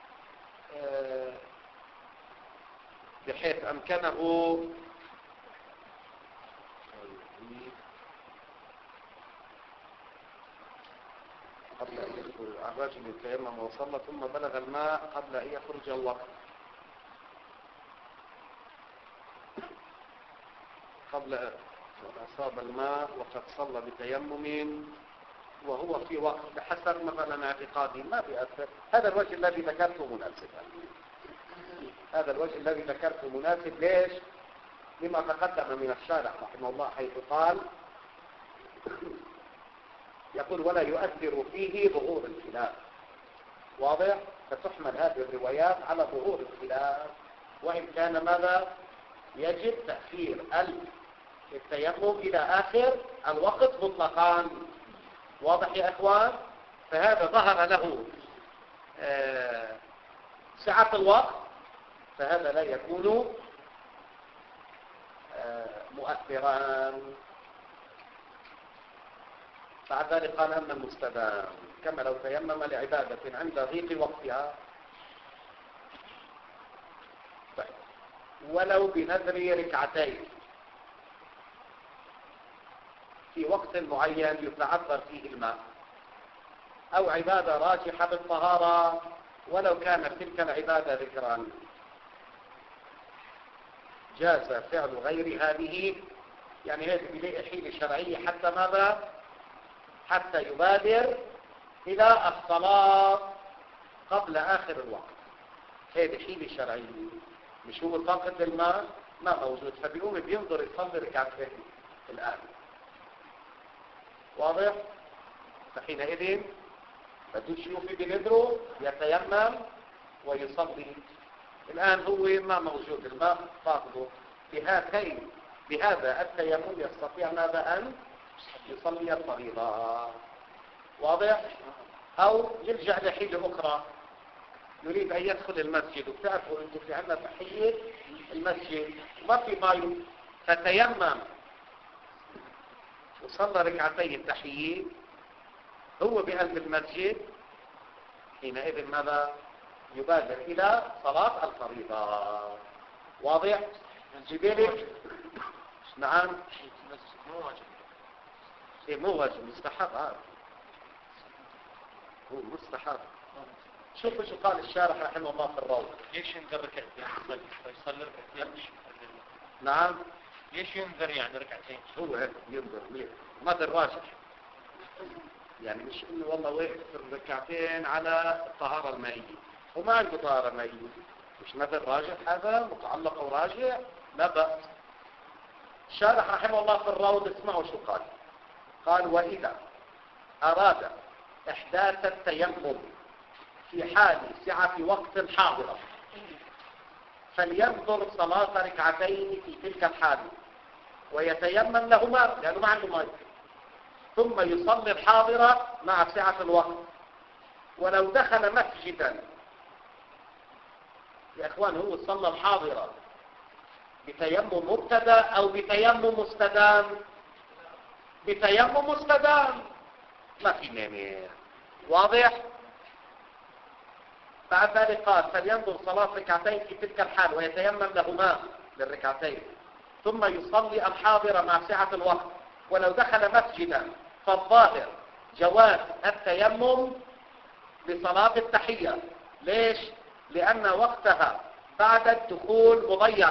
S1: بحيث أمكنه قبل أن يخرج الرجل يتيمم وصلى ثم بلغ الماء قبل أن يخرج الوقت، قبل أن أصاب الماء وقد صلى بتيمم وهو في وقت بحسب مثلا اعتقادي ما بيأثر. هذا الوجه الذي ذكرته مناسب. هذا الوجه الذي ذكرته مناسب. ليش؟ لما تقدم من الشارح رحمه الله، حيث قال يقول ولا يؤثر فيه ظهور الخلاف. واضح؟ فتحمل هذه الروايات على ظهور الخلاف، وإن كان ماذا؟ يجب تأخير التيمم إلى آخر الوقت مطلقا. واضح يا أخوان؟ فهذا ظهر له سعة الوقت، فهذا لا يكون مؤثرا. بعد ذلك قال أما المستدام كما لو تيمم لعبادة عند ضيق وقتها، ولو بنذر ركعتين في وقت معين يتعذر فيه الماء، أو عبادة راجحة بالطهارة ولو كانت تلك العبادة ذكرا، جاز فعل غير هذه. يعني هذه بلاقي حيلة شرعية حتى ماذا؟ حتى يبادر إلى الصلاة قبل آخر الوقت. هذه حيلة شرعية، مش هو طاقة الماء ما موجود، فبيقوم بينظر يصلي ركعتين الآن. واضح؟ فحينئذ بدوش يوفي بنذره، يتيمم ويصلي. الآن هو ما موجود الماء فاقده، بهذا التيمم يستطيع ماذا؟ أن يصلي الفريضة. واضح؟ أو يرجع لحيلة أخرى، يريد أن يدخل المسجد، وبتعرفوا أنتم في عندنا تحية المسجد ما في ماء، فتيمم وصلى ركعتي التحية هو بقلب المسجد، حينئذ ماذا؟ يبادر إلى صلاة الفريضة. واضح؟ جبالك؟ نعم. إيه مو واجب، مستحب. هو مستحب. شوفوا شو قال الشارح رحمه الله في الروضة.
S2: ليش ينذر ركعتين؟ يصلي ركعتين.
S1: نعم.
S2: ليش ينذر يعني ركعتين؟
S1: هو هيك ينذر ليه؟ ماذا الراجح؟ يعني مش انه والله وقف ركعتين على الطهارة المائية وما عنده طهارة مائية، مش ماذا الراجح؟ هذا متعلق وراجع لا بأس. الشارح رحمه الله في الروض اسمعوا شو قال. قال وإذا أراد إحداث التيمم في حال سعة وقت حاضرة فلينظر صلاة ركعتين في تلك الحال ويتيمم لهما لأنه ما عنده ماء، ثم يصلي الحاضرة مع سعة الوقت. ولو دخل مسجدا يا إخوان هو صلى الحاضرة بتيمم مبتدأ أو بتيمم مستدام؟ بتيمم مستدام، ما في مانع. واضح؟ بعد ذلك قال فلينظر صلاة ركعتين في تلك الحال ويتيمم لهما للركعتين، ثم يصلي الحاضر مع سعة الوقت. ولو دخل مسجدا فالظاهر جواز التيمم لصلاة التحية. ليش؟ لأن وقتها بعد الدخول مضيق.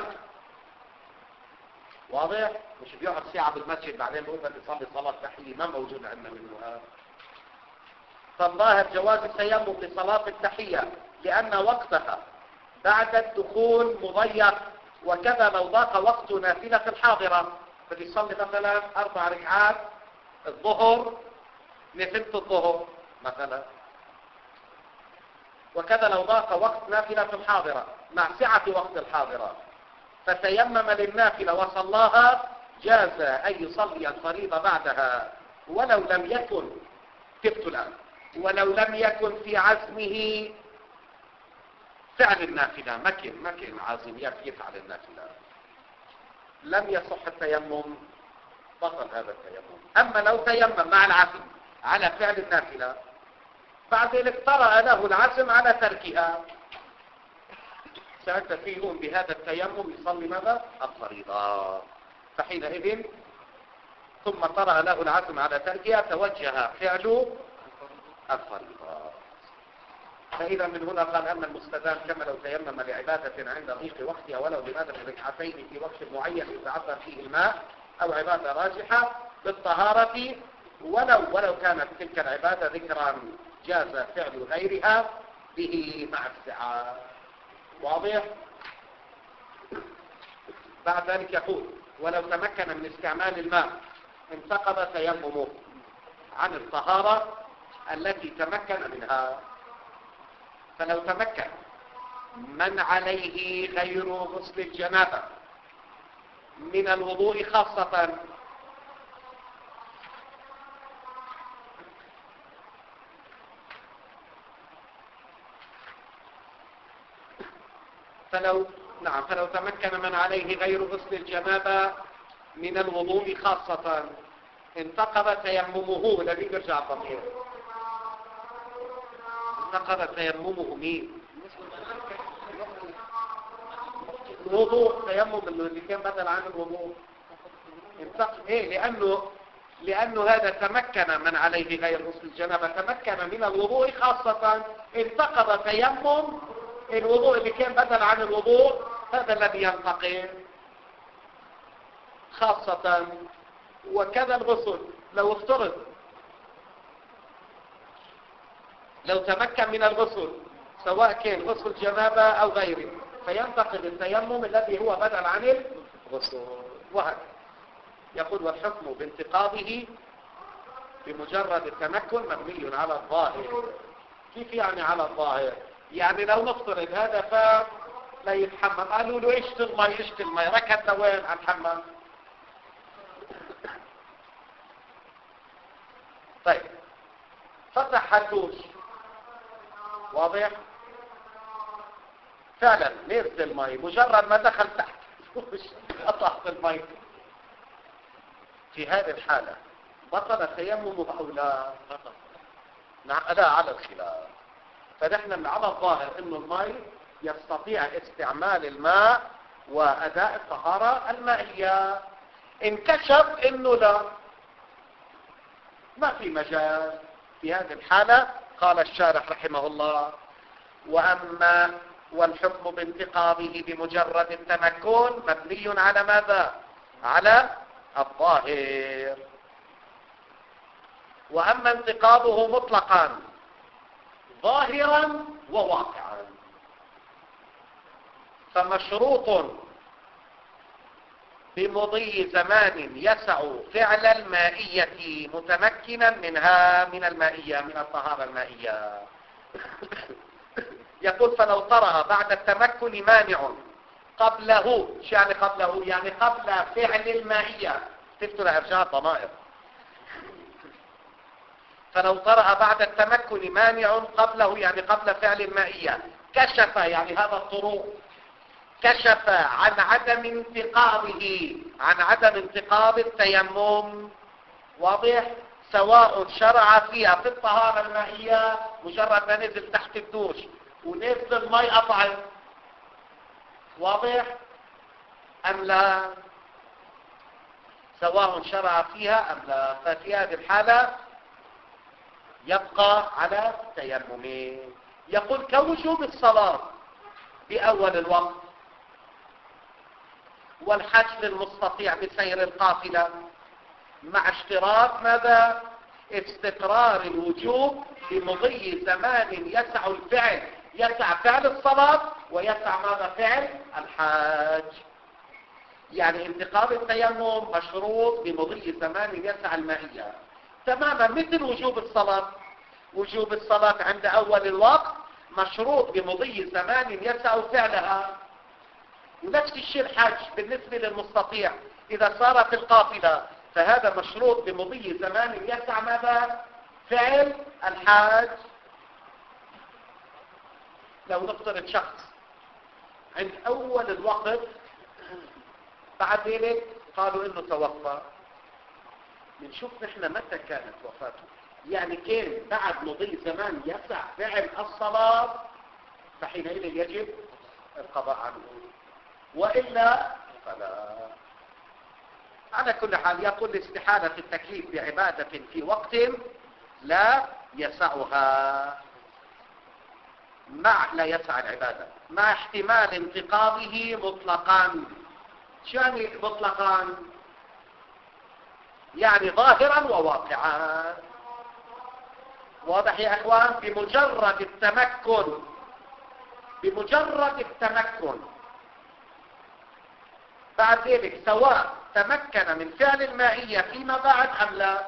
S1: واضح؟ مش بيقعد ساعة بالمسجد بعدين بيقول بدي يصلي صلاة تحية، ما موجود عندنا منه هذا. فالظاهر جواز التيمم لصلاة التحية لأن وقتها بعد الدخول مضيق. وكذا لو ضاق وقت نافلة الحاضرة، بدي يصلي مثلا 4 ركعات الظهر نفلة الظهر مثلا، وكذا لو ضاق وقت نافلة الحاضرة مع سعة وقت الحاضرة فتيمم للنافلة وصلاها، جاز أن يصلي الفريضة بعدها ولو لم يكن تبت الآن ولو لم يكن في عزمه فعل النافلة. مكن عازم يفعل النافلة، لم يصح التيمم، بطل هذا التيمم. أما لو تيمم مع العزم على فعل النافلة بعد ذلك طرأ له العزم على تركها، سألت فيهم بهذا التيمم يصلي ماذا؟ الفريضة. فحينئذ ثم طرأ له العزم على تركها توجه فعل الفريضة. فإذا من هنا قال أما المستدام كما لو تيمم لعبادة عند ضيق وقتها ولو لماذا ركعتين في وقت معين يتعذر فيه الماء أو عبادة راجحة بالطهارة ولو كانت تلك العبادة ذكرا جاز فعل غيرها به مع السعة. واضح؟ بعد ذلك يقول ولو تمكن من استعمال الماء انتقض تيممه عن الطهارة التي تمكن منها. فلو تمكن من عليه غير غسل الجنابة من الوضوء خاصة، فلو تمكن من عليه غير غسل الجنابة من الوضوء خاصة انتقض تيممه. الذي يرجع الضمير انتقض تيممه مين؟ الوضوء، تيمم اللي كان بدل عن الوضوء. ايه؟ لانه هذا تمكن من عليه غير غسل الجنابة، تمكن من الوضوء خاصة، انتقض تيمم الوضوء اللي كان بدل عن الوضوء، هذا الذي ينتقل خاصة. وكذا الغسل، لو افترض لو تمكن من الغسل سواء كان غسل جنابة أو غيره فينتقل التيمم الذي هو بدل عن الغسل. وهكذا يقول والحكم بانتقاضه بمجرد التمكن مبني على الظاهر. كيف يعني على الظاهر؟ يعني لو نفترض هذا فات لا يتحمم، قالوا له اشت المي ركض لوين على الحمام. طيب فتح الدوش، واضح؟ فعلا نزل المي، مجرد ما دخل تحت الدوش قطعت المي. في هذه الحالة بطل تيممه أو لا؟ لا على الخلاف. فنحن على الظاهر انه الماء يستطيع استعمال الماء واداء الطهارة المائية. انكشف انه لا، ما في مجال. في هذه الحالة قال الشارح رحمه الله واما والحكم بانتقاضه بمجرد التمكن مبني على ماذا؟ على الظاهر. واما انتقاضه مطلقا ظاهرا وواقعا فمشروط بمضي زمان يسع فعل المائية متمكنا منها من المائية من الطهارة المائية. يقول فلو طرأ بعد التمكن مانع قبله، شو يعني قبله؟ يعني قبل فعل المائية. تفتوا لإرجاع الضمائر. فلو طرأ بعد التمكن مانع قبله يعني قبل فعل المائية، كشف يعني هذا الطروق كشف عن عدم انتقاضه، عن عدم انتقاض التيمم واضح؟ سواء شرع فيها في الطهارة المائية مجرد ما نزل تحت الدوش ونزل المي قطعت، واضح؟ أم لا؟ سواء شرع فيها أم لا. ففي هذه الحالة يبقى على تيممه. يقول كوجوب الصلاة بأول الوقت والحج للمستطيع بسير القافلة مع اشتراط ماذا؟ استقرار الوجوب بمضي زمان يسع الفعل، يسع فعل الصلاة ويسع ماذا؟ فعل الحاج. يعني انتقال التيمم مشروط بمضي زمان يسع المائية تماما مثل وجوب الصلاة. وجوب الصلاة عند أول الوقت مشروط بمضي زمان يسع فعلها. ونفس الشيء الحج بالنسبة للمستطيع إذا صار في القافلة فهذا مشروط بمضي زمان يسع ماذا؟ فعل الحاج. لو نفترض شخص عند أول الوقت بعد ذلك قالوا إنه توفى، بنشوف نحن متى كانت وفاته. يعني كان بعد مضي زمان يسع فعل الصلاة فحينئذ يجب القضاء عنه، وإلا فلا. على كل حال يقول الاستحالة في التكليف بعبادة في وقت لا يسعها، مع لا يسع العبادة مع احتمال انتقاضه مطلقا. شو يعني مطلقا؟ يعني ظاهرا وواقعا. واضح يا اخوان؟ بمجرد التمكن بعد ذلك سواء تمكن من فعل المائية فيما بعد أم لا،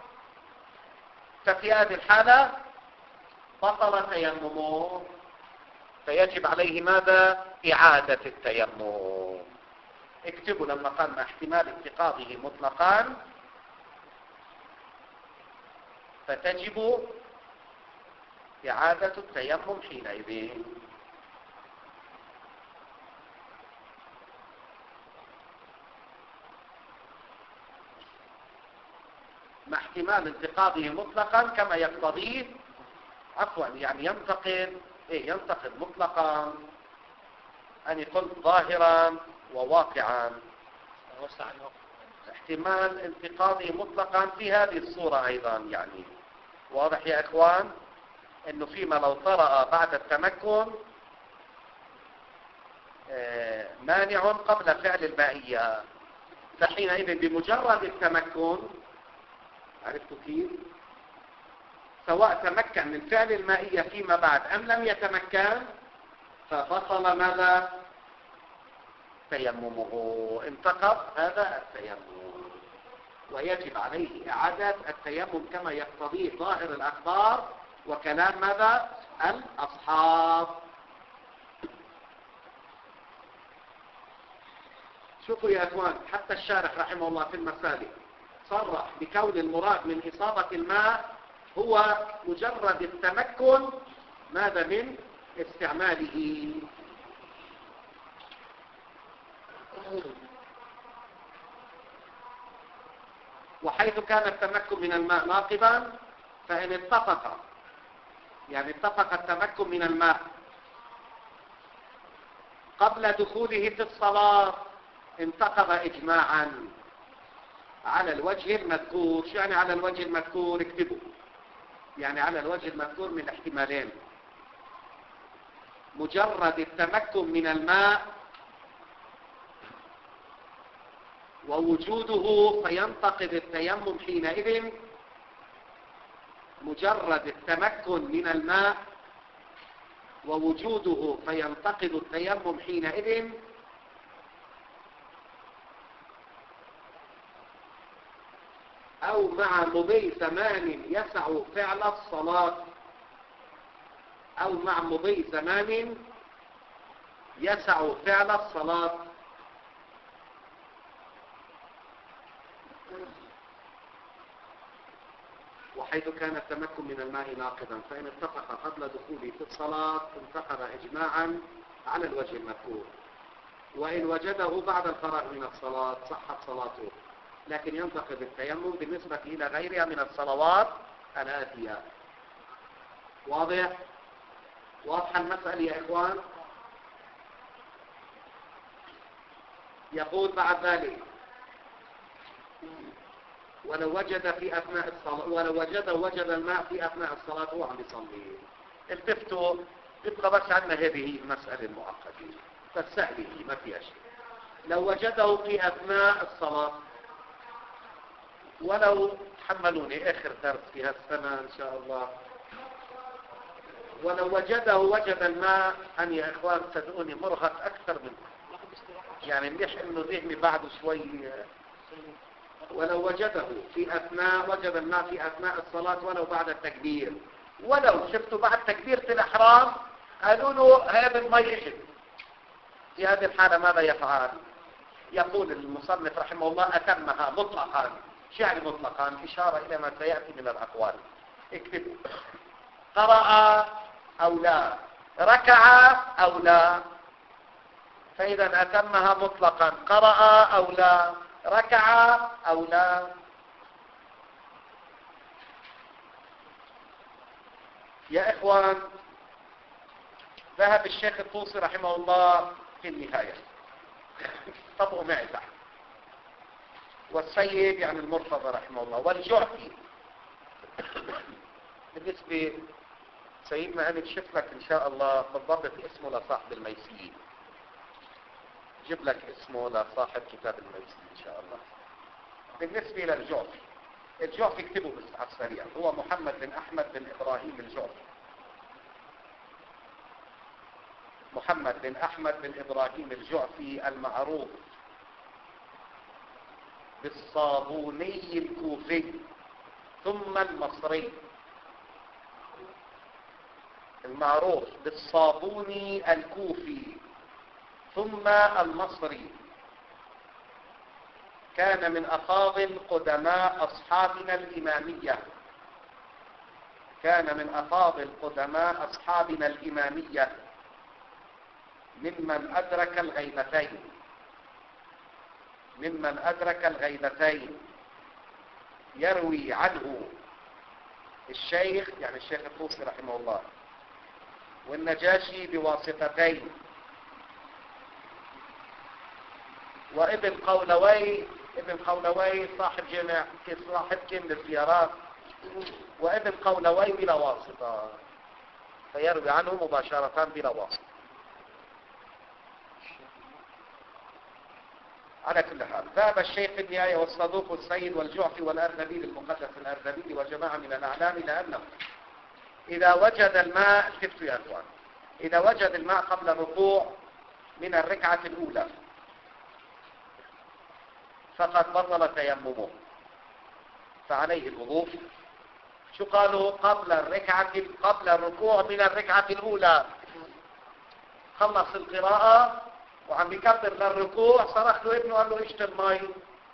S1: ففي هذه الحالة بطل تيممه فيجب عليه ماذا؟ إعادة التيمم. اكتبوا لما قال مع احتمال انتقاضه مطلقا فتجب إعادة التيمم حينئذ. مع احتمال انتقاضه مطلقا كما يقتضيه، عفوا يعني ينتقد مطلقا أن قلت ظاهرا وواقعا. احتمال انتقاضه مطلقا في هذه الصورة أيضا. يعني واضح يا إخوان أنه فيما لو طرأ بعد التمكن مانع قبل فعل المائية، فحينئذ بمجرد التمكن، عرفتوا كيف؟ سواء تمكن من فعل المائية فيما بعد أم لم يتمكن فبطل ماذا؟ تيممه، انتقض هذا التيمم ويجب عليه إعادة التيمم كما يقتضيه ظاهر الأخبار وكلام ماذا؟ الأصحاب. شوفوا يا أخوان حتى الشارح رحمه الله في المسالك صرح بكون المراد من إصابة الماء هو مجرد التمكن ماذا؟ من استعماله. وحيث كان التمكن من الماء ناقضا فإن اتفق التمكن من الماء قبل دخوله في الصلاة انتقض إجماعا على الوجه المذكور. شو يعني على الوجه المذكور؟ اكتبوا. يعني على الوجه المذكور من احتمالين: مجرد التمكن من الماء ووجوده فينتقض التيمم حينئذ، مجرد التمكن من الماء ووجوده فينتقض التيمم حينئذ، أو مع مضي زمان يسع فعل الصلاة، أو مع مضي زمان يسع فعل الصلاة. وحيث كان التمكن من الماء ناقضا فإن اتفق قبل دخوله في الصلاة انتقض إجماعا على الوجه المذكور، وإن وجده بعد الفراغ من الصلاة صحت صلاته لكن ينتقض التيمم بالنسبة إلى غيرها من الصلوات الآتية. واضح؟ واضحة المسألة يا إخوان؟ يقول بعد ذلك ولو وجد وجد الماء في أثناء الصلاة وهو عم يصلي. التفتوا يبقى بس عندنا هذه المسألة المعقدة بس سهلة ما فيها شيء. لو وجده في أثناء الصلاة، ولو حملوني آخر درس في هالسنة إن شاء الله، ولو وجد الماء أن يا إخوان صدقوني مرهق أكثر منه، يعني مش إنه ذهني بعده شوي. ولو وجد الماء في أثناء الصلاة ولو بعد التكبير، ولو شفتوا بعد تكبيرة الإحرام قالوا له هذا الماء يجب، في هذه الحالة ماذا يفعل؟ يقول المصنف رحمه الله أتمها مطلقا. شو يعني مطلقا؟ إشارة إلى ما سيأتي من الأقوال. اكتبوا: قرأ أو لا، ركع أو لا. فإذا أتمها مطلقا، قرأ أو لا، ركع أو لا. يا إخوان، ذهب الشيخ الطوسي رحمه الله في النهاية، طبقوا معي تحت، والسيد يعني المرتضى رحمه الله، والجعفي. بالنسبة سيدنا أنا بشوف لك إن شاء الله بالضبط اسمه لصاحب الميسيين، جيب لك اسمه لصاحب كتاب الميسيين إن شاء الله. بالنسبة للجعفي، الجعفي اكتبه بس على السريع، هو محمد بن أحمد بن إبراهيم الجعفي. محمد بن أحمد بن إبراهيم الجعفي المعروف بالصابوني الكوفي ثم المصري، المعروف بالصابوني الكوفي ثم المصري. كان من أفاضل قدماء أصحابنا الإمامية، كان من أفاضل قدماء أصحابنا الإمامية، ممن أدرك الغيبتين، ممن أدرك الغيبتين. يروي عنه الشيخ يعني الشيخ الطوسي رحمه الله والنجاشي بواسطتين، وابن قولوي، ابن قولوي صاحب جامع صاحب جامع الزيارات، وابن قولوي بلا واسطة، فيروي عنه مباشرة بلا واسطة. على كل حال ذهب الشيخ في النهاية والصدوق والسيد والجعفي والأرنبيل المقدس الأرنبيل وجماعة من الأعلام إلى أنه إذا وجد الماء، شفتوا يا أخوان، إذا وجد الماء قبل الركوع من الركعة الأولى فقد بطل تيممه، فعليه الوضوء. شو قالوا؟ قبل الركوع من الركعة الأولى، خلص القراءة وعم يكبر للركوع، صرخ له ابنه قال له اشت الماء،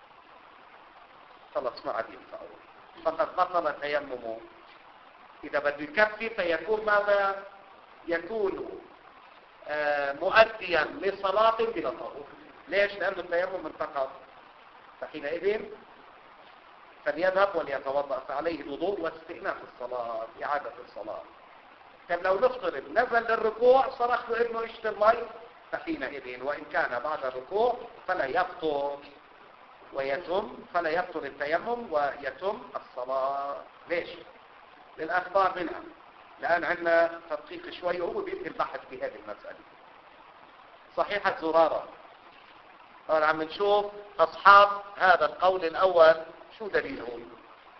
S1: خلص ما عاد ينفعه، فقد بطل تيممه. إذا بده يكفي فيكون ماذا؟ يكون مؤديا لصلاة بلا طهور. ليش؟ لأنه التيمم انتقض، فحينئذ فليذهب وليتوضأ، فعليه الوضوء واستئناف الصلاة، إعادة الصلاة. كان لو نفترض نزل للركوع صرخ له ابنه اشت الماء، فحينئذ وإن كان بعد الركوع فلا يبطل فلا يبطل التيمم ويتم الصلاة. ليش؟ للأخبار منها، لأن عندنا تدقيق شوي وهو بيبقى البحث في هذه المسألة. صحيحة زرارة، طبعا عم نشوف أصحاب هذا القول الأول شو دليلهم.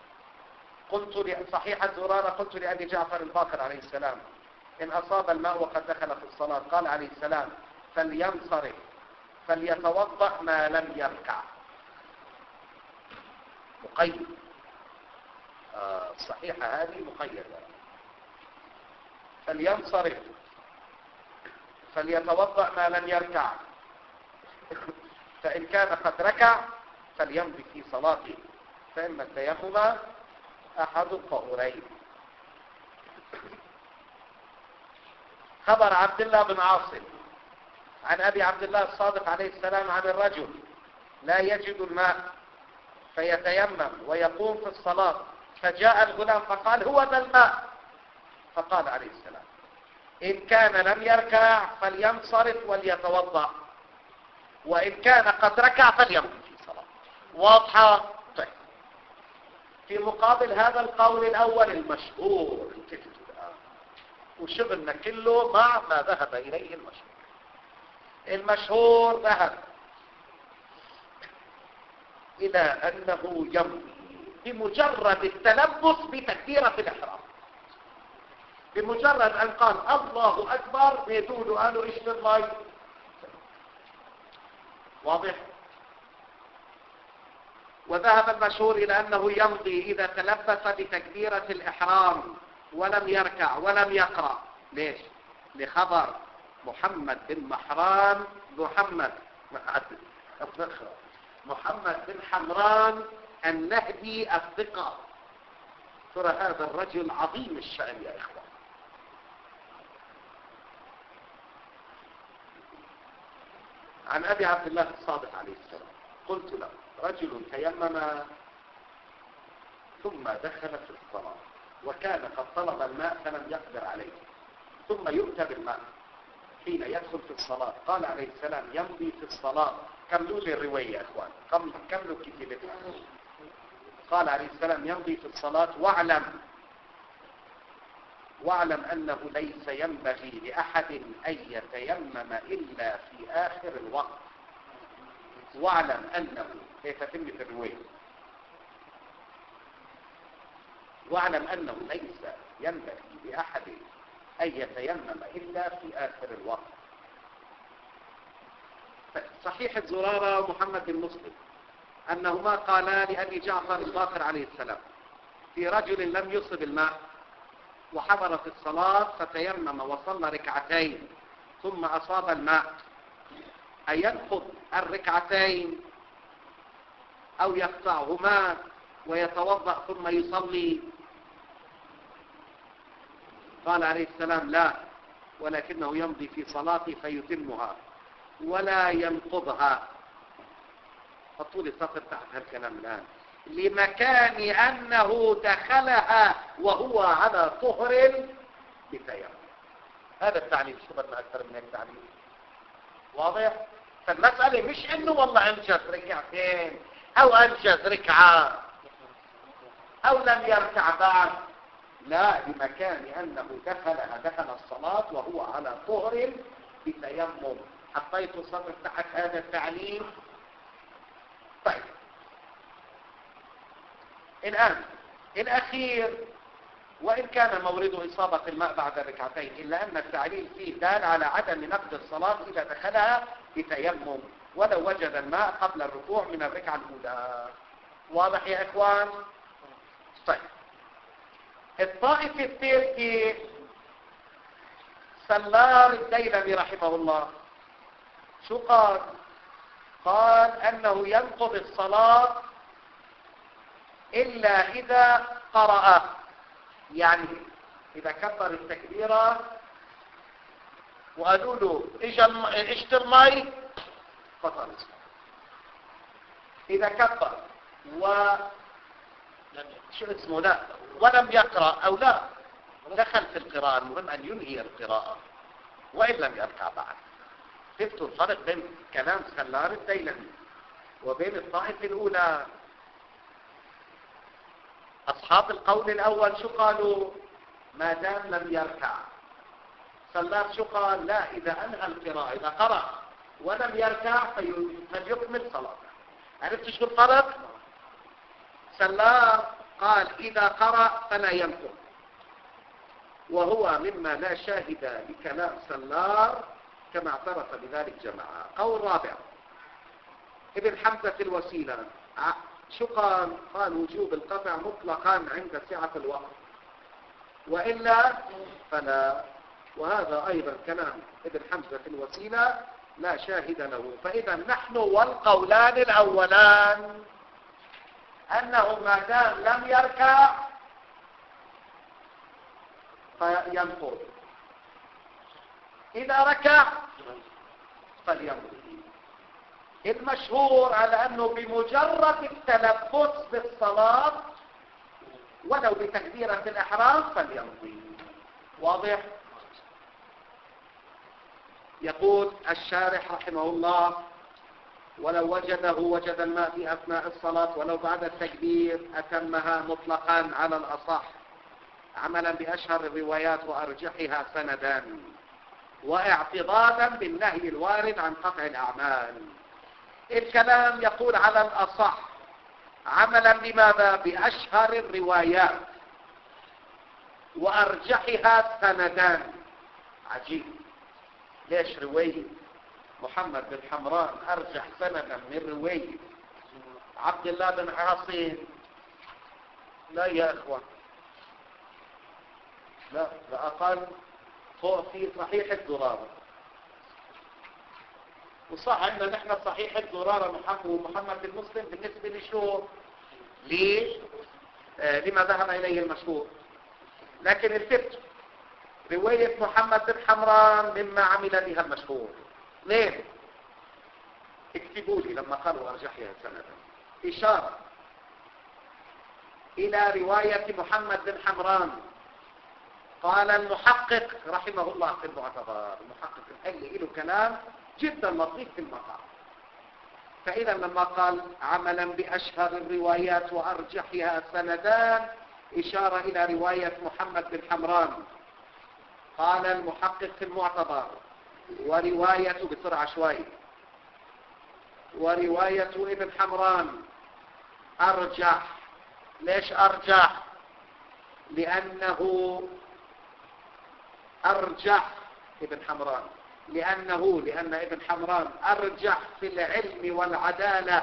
S1: صحيحة زرارة قلت لأبي جعفر الباقر عليه السلام: إن أصاب الماء وقد دخل في الصلاة، قال عليه السلام: فلينصرف فليتوضأ ما لم يركع. مقيد، صحيحة هذه مقيدة. فلينصرف فليتوضأ ما لم يركع، فإن كان قد ركع فليمضي في صلاته، فإما التيمم أحد الطهورين. خبر عبد الله بن عاصم عن أبي عبد الله الصادق عليه السلام عن الرجل لا يجد الماء فيتيمم ويقوم في الصلاة، فجاء الغلام فقال هو ذا الماء، فقال عليه السلام إن كان لم يركع فلينصرف وليتوضأ، وإن كان قد ركع فليمضي في صلاة. واضحة؟ طيب، في مقابل هذا القول الأول المشهور وشغلنا كله مع ما ذهب إليه المشهور. المشهور ذهب إلى أنه يمضي بمجرد التلبس بتكبيرة الإحرام، بمجرد أن قال الله أكبر يدود قالوا إيش الماء. واضح؟ وذهب المشهور إلى أنه يمضي إذا تلبس بتكبيرة الإحرام ولم يركع ولم يقرأ. ليش؟ لخبر محمد بن محران محمد بن حمران النهدي الثقة. ترى هذا الرجل عظيم الشأن يا إخوان. عن أبي عبد الله الصادق عليه السلام قلت له رجل تيمم ثم دخل في الصلاة وكان قد طلب الماء فلم يقدر عليه، ثم يؤتى بالماء حين يدخل في الصلاة. قال عليه السلام يمضي في الصلاة. كملوا لي الرواية يا إخوان، كملوا كتابتها. قال عليه السلام يمضي في الصلاة واعلم أنه ليس ينبغي لأحد أن يتيمم إلا في آخر الوقت. واعلم أنه كيف تتم الرواية. واعلم أنه ليس ينبغي لأحد أن يتيمم إلا في آخر الوقت. صحيح الزرارة ومحمد بن مسلم أنهما قالا لأبي جعفر الباقر عليه السلام في رجل لم يصب الماء وحضر في الصلاة فتيمم وصلى ركعتين ثم أصاب الماء، أن ينقض الركعتين أو يقطعهما ويتوضأ ثم يصلي؟ قال عليه السلام لا، ولكنه يمضي في صلاته فيتمها ولا ينقضها. حطوا لي سطر تحت هالكلام الآن. لمكان أنه دخلها وهو على طهر بتيمم. هذا التعليل، شو بدنا أكثر من التعليل؟ واضح؟ فالمسألة مش إنه والله أنجز ركعتين أو أنجز ركعة أو لم يركع بعد، لا، بمكان أنه دخل الصلاة وهو على طهر بتيمم. حطيت سطر تحت هذا التعليل. طيب، الآن الأخير وإن كان مورده إصابة الماء بعد الركعتين إلا أن التعليل فيه دال على عدم نقض الصلاة إذا دخلها بتيمم ولو وجد الماء قبل الركوع من الركعة الأولى. واضح يا إخوان؟ طيب، الطائفة الثالثة سلار الديلمي رحمه الله شو قال؟ قال أنه ينقض الصلاة إلا إذا قرأ، يعني إذا كبر التكبيرة وقالوا له اجت المي فطر. إذا كبر شو اسمه لا ولم يقرأ أو لا دخل في القراءة، المهم أن ينهي القراءة وإن لم يركع بعد. شفتوا الفرق بين كلام سلار الديلمي وبين الطائفة الأولى؟ أصحاب القول الأول شو قالوا؟ ما دام لم يركع. سلار شو قال؟ لا، إذا أنهى القراءة، إذا قرأ ولم يركع فليكمل صلاته. عرفت شو الفرق؟ سلار قال إذا قرأ فلا ينقض، وهو مما لا شاهد لكلام سلار كما اعترف بذلك جماعة. قول رابع ابن حمزة الوسيلة شو قال؟ قال وجوب القطع مطلقا عند سعة الوقت وإلا فلا. وهذا أيضا كلام ابن حمزة الوسيلة لا شاهد له. فإذا نحن والقولان الأولان أنه ما دام لم يركع فينقض، إذا ركع فلينقض. المشهور على أنه بمجرد التلبس بالصلاة ولو بتكبيرة الإحرام فليمضي. واضح؟ يقول الشارح رحمه الله: ولو وجد الماء في أثناء الصلاة ولو بعد التكبير أتمها مطلقا على الأصح، عملا بأشهر الروايات وأرجحها سندا، واعتضادا بالنهي الوارد عن قطع الأعمال. الكلام يقول على الأصح عملا بماذا؟ بأشهر الروايات وأرجحها سندا. عجيب، ليش رواية محمد بن حمران أرجح سندا من رواية عبد الله بن عاصم؟ لا يا إخوة، لا أقل فوق في صحيح الزرارة، وصح عندنا نحن صحيح الزرارة محمد بن مسلم بالنسبة لشو؟ لما ذهب إليه المشهور. لكن الفقه رواية محمد بن حمران مما عمل بها المشهور. ليه؟ اكتبوا لي لما قالوا أرجحها سندا إشارة إلى رواية محمد بن حمران. قال المحقق رحمه الله في المعتبر، المحقق الحلي له كلام جدا لطيف في المقام. فإذا لما قال عملا بأشهر الروايات وأرجحها سندان، إشارة إلى رواية محمد بن حمران. قال المحقق في المعتبر: ورواية بسرعة شوي، ورواية ابن حمران أرجح. ليش أرجح؟ لأنه أرجح ابن حمران، لأن ابن حمران أرجح في العلم والعدالة.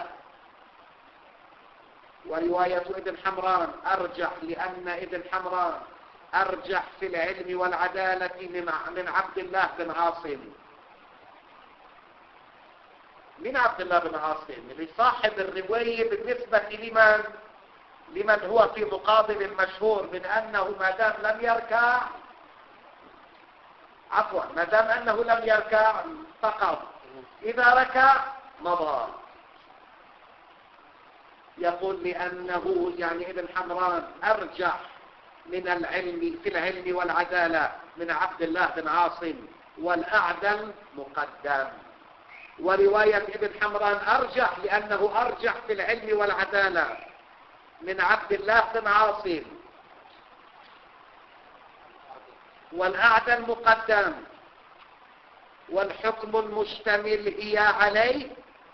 S1: ورواية ابن حمران أرجح لأن ابن حمران أرجح في العلم والعدالة من عبد الله بن عاصم. من عبد الله بن عاصم لصاحب الرواية بالنسبة لمن هو في مقابل المشهور من أنه ما دام لم يركع، ما دام أنه لم يركع فقط، إذا ركع مضى. يقول لأنه يعني ابن حمران أرجح من العلم في العلم والعدالة من عبد الله بن عاصم، والأعدل مقدم. ورواية ابن حمران أرجح لأنه أرجح في العلم والعدالة من عبد الله بن عاصم، والأعدل مقدم. والحكم المشتمل هي عليه،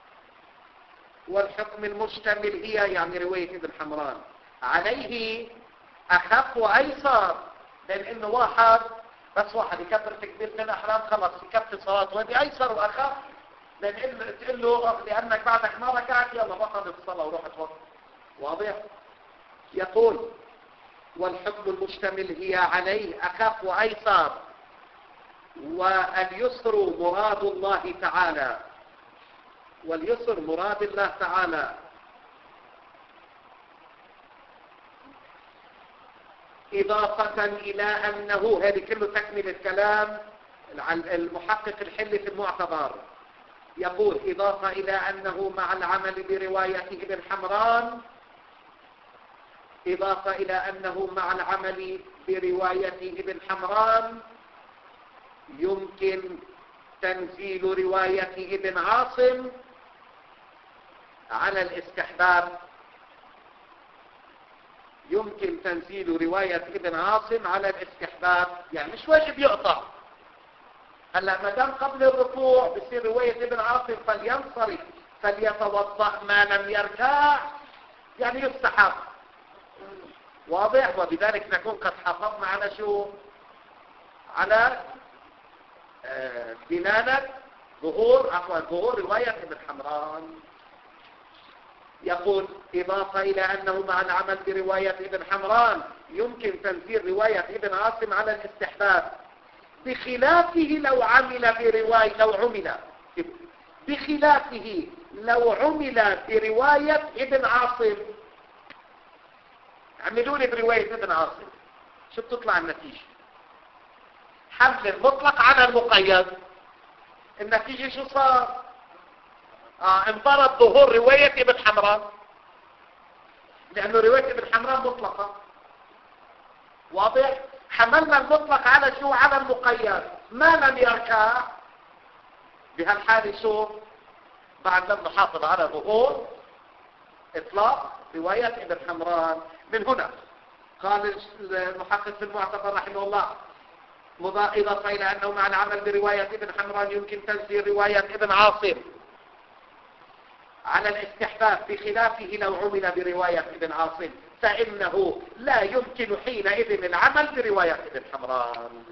S1: والحكم المشتمل هي يعني رواية ابن حمران عليه أخف وأيسر، لأن إنه واحد يكبر تكبيرة الإحرام خلاص يكفي صلاة، وهذه أيسر وأخف، لأن إنه تقول له لأنك بعدك ما ركعت يلا بطلت الصلاة وروحت وقت. واضح؟ يقول: والحكم المشتمل هي عليه أخف وأيسر، واليسر مراد الله تعالى، واليسر مراد الله تعالى. إضافة إلى أنه، هذه كله تكملة كلام المحقق الحلي في المعتبر. يقول: إضافة إلى أنه مع العمل برواية ابن حمران، إضافة إلى أنه مع العمل برواية ابن حمران يمكن تنزيل رواية ابن عاصم على الاستحباب. يمكن تنزيل رواية ابن عاصم على الاستحباب، يعني مش واجب يقطع. هلا ما دام قبل الركوع بصير رواية ابن عاصم فلينصرف فليتوضأ ما لم يركع، يعني يستحب. واضح؟ وبذلك نكون قد حافظنا على شو؟ على دلالة ظهور رواية ابن حمران. يقول: إضافة إلى أنه مع العمل برواية ابن حمران يمكن تنزيل رواية ابن عاصم على الاستحباب، بخلافه لو عمل برواية ابن عاصم. عملوا لي برواية ابن عاصم، شو بتطلع النتيجة؟ حمل المطلق على المقيد. النتيجة شو صار؟ انفرد ظهور رواية ابن حمران، لأنه رواية ابن حمران مطلقة. واضح؟ حملنا المطلق على شو؟ على المقيد. ما لم يركع بهالحالة شو؟ بعد لم نحافظ على ظهور إطلاق رواية ابن حمران. من هنا قال المحقق في المعتبر رحمه الله إضافة إلى أنه مع العمل برواية ابن حمران يمكن تنزيل رواية ابن عاصم على الاستحباب، بخلافه لو عمل برواية ابن عاصم فإنه لا يمكن حينئذ العمل برواية ابن حمران.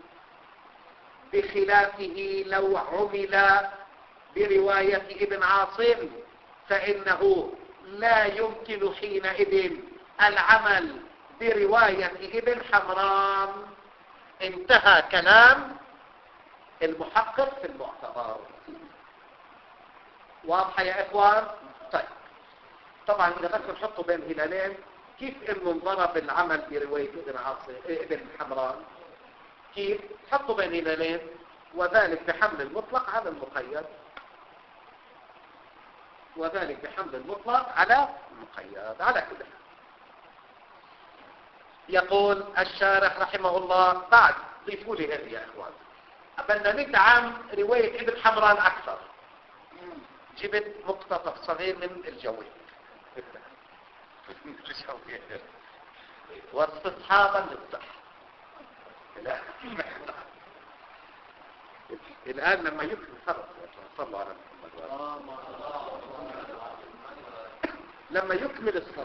S1: بخلافه لو عمل برواية ابن عاصم فإنه لا يمكن حينئذ العمل برواية ابن حمران. انتهى كلام المحقق في المعتبر. واضح يا اخوان؟ طيب طبعا اذا بس نحطه بين هلالين، كيف انه انضرب العمل برواية ابن حمران؟ كيف؟ حطوا بين هلالين، وذلك بحمل المطلق على المقيد، وذلك بحمل المطلق على المقيد. على كل حال يقول الشارح رحمه الله بعد، ضيفوا لي هذه يا اخوان، بدنا ندعم رواية ابن حمران اكثر. جبت مقتطف صغير من الجوي واستصحابا للصح. الآن لما يكمل خلص صلوا على محمد لما يكمل الصف،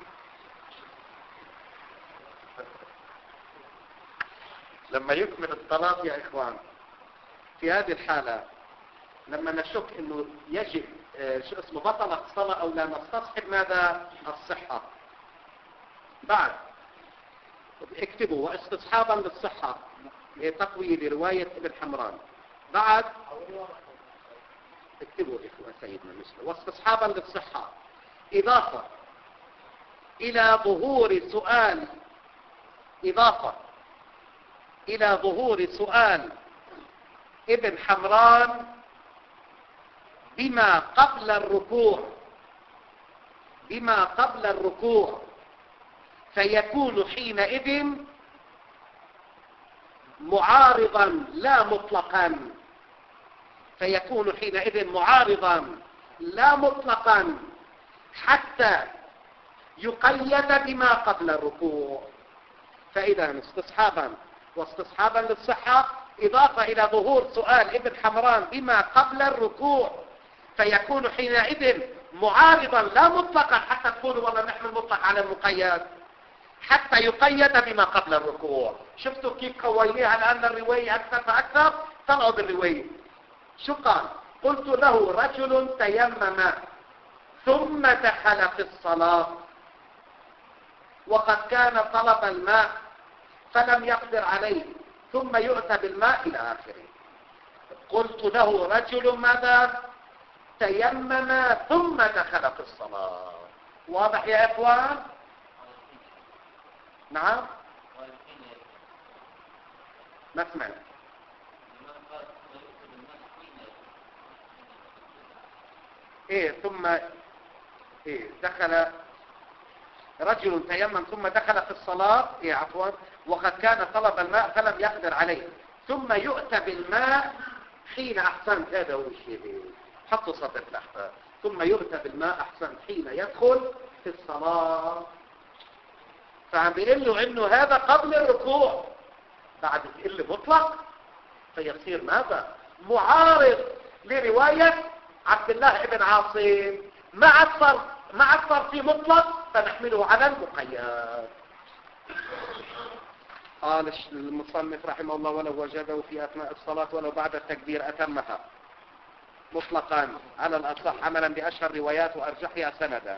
S1: لما يكمل الصلاة يا إخوان، في هذه الحالة لما نشك انه يجب شو اسمه بطلت الصلاة او لا، نستصحب ماذا؟ الصحة. بعد اكتبوا واستصحابا للصحة تقوي لرواية ابن حمران. بعد اكتبوا اخوة سيدنا مثل واستصحابا للصحة اضافة الى ظهور سؤال، اضافة الى ظهور سؤال ابن حمران بما قبل الركوع، بما قبل الركوع، فيكون حينئذ معارضا لا مطلقا، فيكون حينئذ معارضا لا مطلقا حتى يقيد بما قبل الركوع. فإذا استصحابا واستصحابا للصحة إضافة إلى ظهور سؤال ابن حمران بما قبل الركوع، فيكون حينئذ معارضا لا مطلقا حتى تقول والله نحن المطلق على المقيد، حتى يقيد بما قبل الركوع. شفتوا كيف قويناها لأن الرواية أكثر فأكثر؟ طلعوا بالرواية. شو قال؟ قلت له رجل تيمم ثم دخل في الصلاة وقد كان طلب الماء فلم يقدر عليه ثم يؤتى بالماء إلى آخره. قلت له رجل ماذا؟ تيمم ثم دخل في الصلاة. واضح يا إخوان؟ نعم؟ ما سمعت. ثم دخل رجل تيمم ثم دخل في الصلاة عفوا وقد كان طلب الماء فلم يقدر عليه ثم يؤتى بالماء حين أحسنت. هذا هو الشيء، حطوا صدر الأحباب. ثم يؤتى بالماء أحسنت حين يدخل في الصلاة. فعم بيقول له إنه هذا قبل الركوع، بعد بيقول له مطلق فيصير ماذا؟ معارض لرواية عبد الله بن عاصم. مع الصرف في مطلق فنحمله على المقيد. قال المصنف رحمه الله ولو وجده في أثناء الصلاة ولو بعد التكبير أتمها مطلقا على الأصح عملا بأشهر روايات وأرجحها سندا.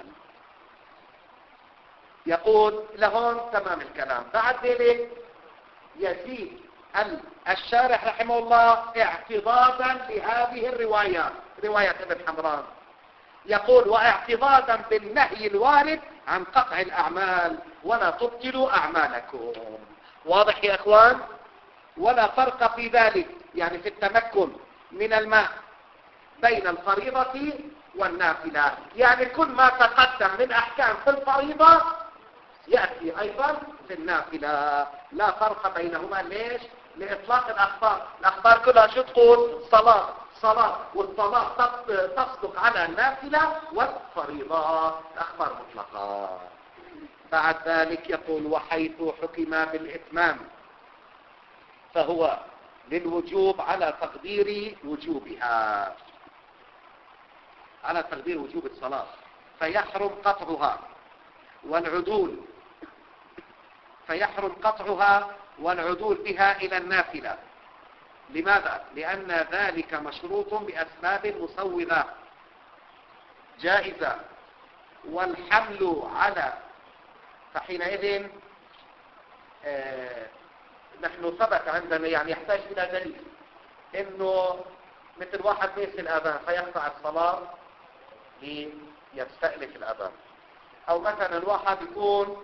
S1: يقول لهون تمام الكلام. بعد ذلك يزيد الشارح رحمه الله اعتضادا لهذه الروايات، رواية ابن حمران، يقول واعتضادا بالنهي الوارد عن قطع الأعمال ولا تبطلوا أعمالكم. واضح يا أخوان؟ ولا فرق في ذلك، يعني في التمكن من الماء، بين الفريضة والنافلة، يعني كل ما تقدم من أحكام في الفريضة يأتي أيضا في النافلة، لا فرق بينهما. ليش؟ لإطلاق الأخبار. الأخبار كلها شو تقول؟ صلاة صلاة، والصلاة تصدق على النافلة والفريضة، أخبار مطلقة. بعد ذلك يقول وحيث حكم بالإتمام فهو للوجوب على تقدير وجوبها، على تقدير وجوب الصلاة، فيحرم قطعها والعدول بها إلى النافلة. لماذا؟ لأن ذلك مشروط بأسباب مسوغة جائزة، والحمل على، فحينئذ نحن ثبت عندنا، يعني يحتاج إلى دليل، إنه مثل واحد بيس الأذان فيقطع الصلاة ليستألف الأذان، أو مثلا واحد يكون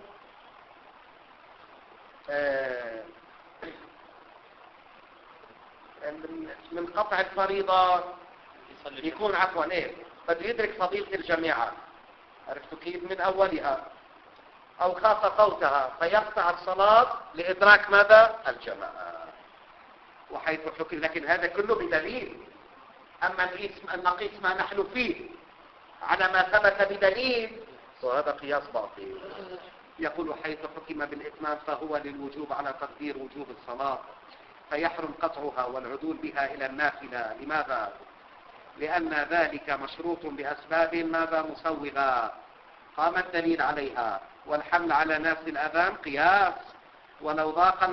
S1: من قطع الفريضة، يكون عفوا بده يدرك فضيلة الجماعة، عرفتوا كيف؟ من أولها، أو خاف فوتها فيقطع الصلاة لإدراك ماذا؟ الجماعة. وحيث حكم، لكن هذا كله بدليل. أما نقيس ما نحن فيه على ما ثبت بدليل، وهذا قياس باطل. يقول حيث حكم بالإتمام فهو للوجوب على تقدير وجوب الصلاة، فيحرم قطعها والعدول بها إلى النافلة. لماذا؟ لأن ذلك مشروط بأسباب ماذا؟ مسوغة قام الدليل عليها، والحمل على ناس الأذان قياس. ولو ضاق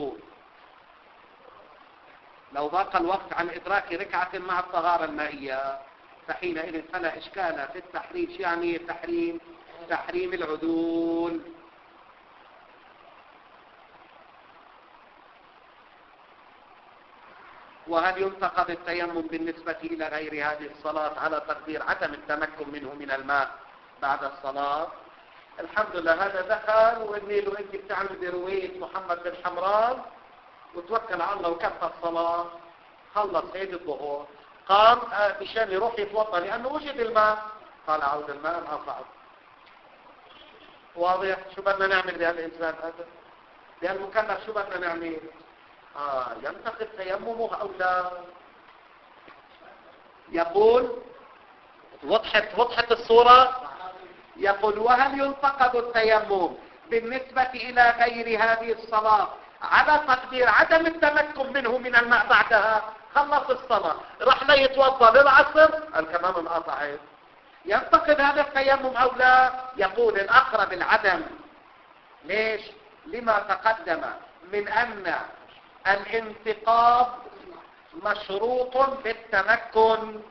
S1: الوقت عن إدراك ركعة مع الطهارة المائية فحينئذ فلا إشكال في التحريم. يعني تحريم العدول. وهل ينتقد التيمم بالنسبة إلى غير هذه الصلاة على تقدير عدم التمكن منه من الماء بعد الصلاة؟ الحمد لله هذا دخل وإني له أنت بتعمل برواية محمد بن حمران وتوكل على الله وكفى الصلاة، خلص هيدي الظهور، قام مشان يروح يتوضا لأنه وجد الماء، قال عود الماء أصعب. واضح؟ شو بدنا نعمل بهالإنسان هذا؟ بهالمكلف شو بدنا نعمل؟ ينتقد تيممه أو لا؟ يقول وضحت الصورة. يقول وهل ينتقد التيمم بالنسبة إلى غير هذه الصلاة على تقدير عدم التمكن منه من الماء بعدها؟ خلص الصلاة راح لا يتوضا للعصر، الكمام انقطعت. ينتقد هذا التيمم أو لا؟ يقول الأقرب العدم. ليش؟ لما تقدم من أن الانتقاض مشروط بالتمكن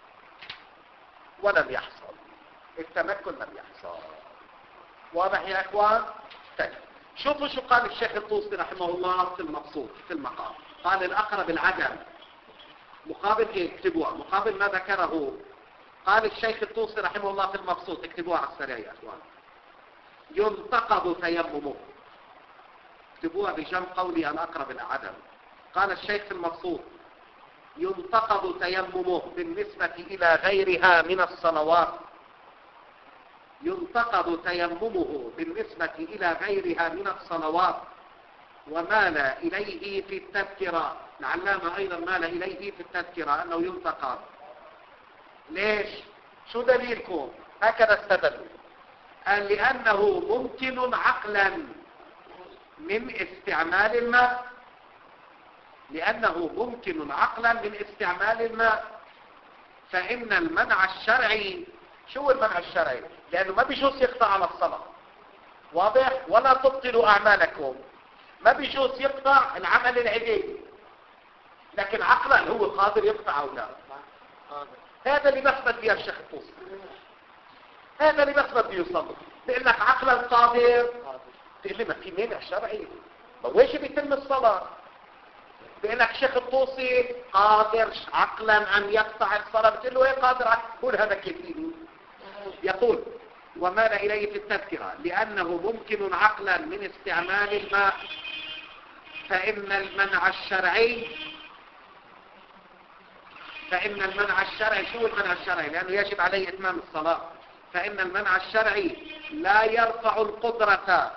S1: ولم يحصل، التمكن لم يحصل. واضح يا اخوان؟ طيب شوفوا شو قال الشيخ الطوسي رحمه الله في المقصود في المقام. قال الأقرب العدم مقابل ايه؟ اكتبوها مقابل ما ذكره. قال الشيخ الطوسي رحمه الله في المقصود، اكتبوها على السريع يا اخوان. ينتقض تيممه، اكتبوها بجنب قولي الأقرب العدم. قال الشيخ في المقصود ينتقض تيممه بالنسبة إلى غيرها من الصلوات، ينتقض تيممه بالنسبة إلى غيرها من الصلوات، ومال إليه في التذكرة. العلامة أيضا مال إليه في التذكرة أنه ينتقض. ليش؟ شو دليلكم؟ هكذا استدلوا. قال لأنه ممكن عقلا من استعمال الماء، لأنه ممكن عقلا من استعمال الماء. فإن المنع الشرعي، شو المنع الشرعي؟ لأنه ما بيجوز يقطع على الصلاة، واضح؟ ولا تبطلوا أعمالكم، ما بيجوز يقطع العمل العبادي، لكن عقلا هو قادر يقطع أو لا. هذا اللي بثبت فيها الشيخ الطوسي، هذا اللي بثبت فيه يصلي. بيقول لك عقلا قادر، تقول لي ما في مانع شرعي، ويش بيتم الصلاة؟ بيقول لك الشيخ الطوسي قادر عقلا أن يقطع الصلاة، بتقول له ايه قادر؟ قول هذا كيف. يقول ومال إليه في التذكرة لأنه ممكن عقلا من استعمال الماء، فإن فإن المنع الشرعي، شو المنع الشرعي؟ لأنه يجب عليه إتمام الصلاة. فإن المنع الشرعي لا يرفع القدرة،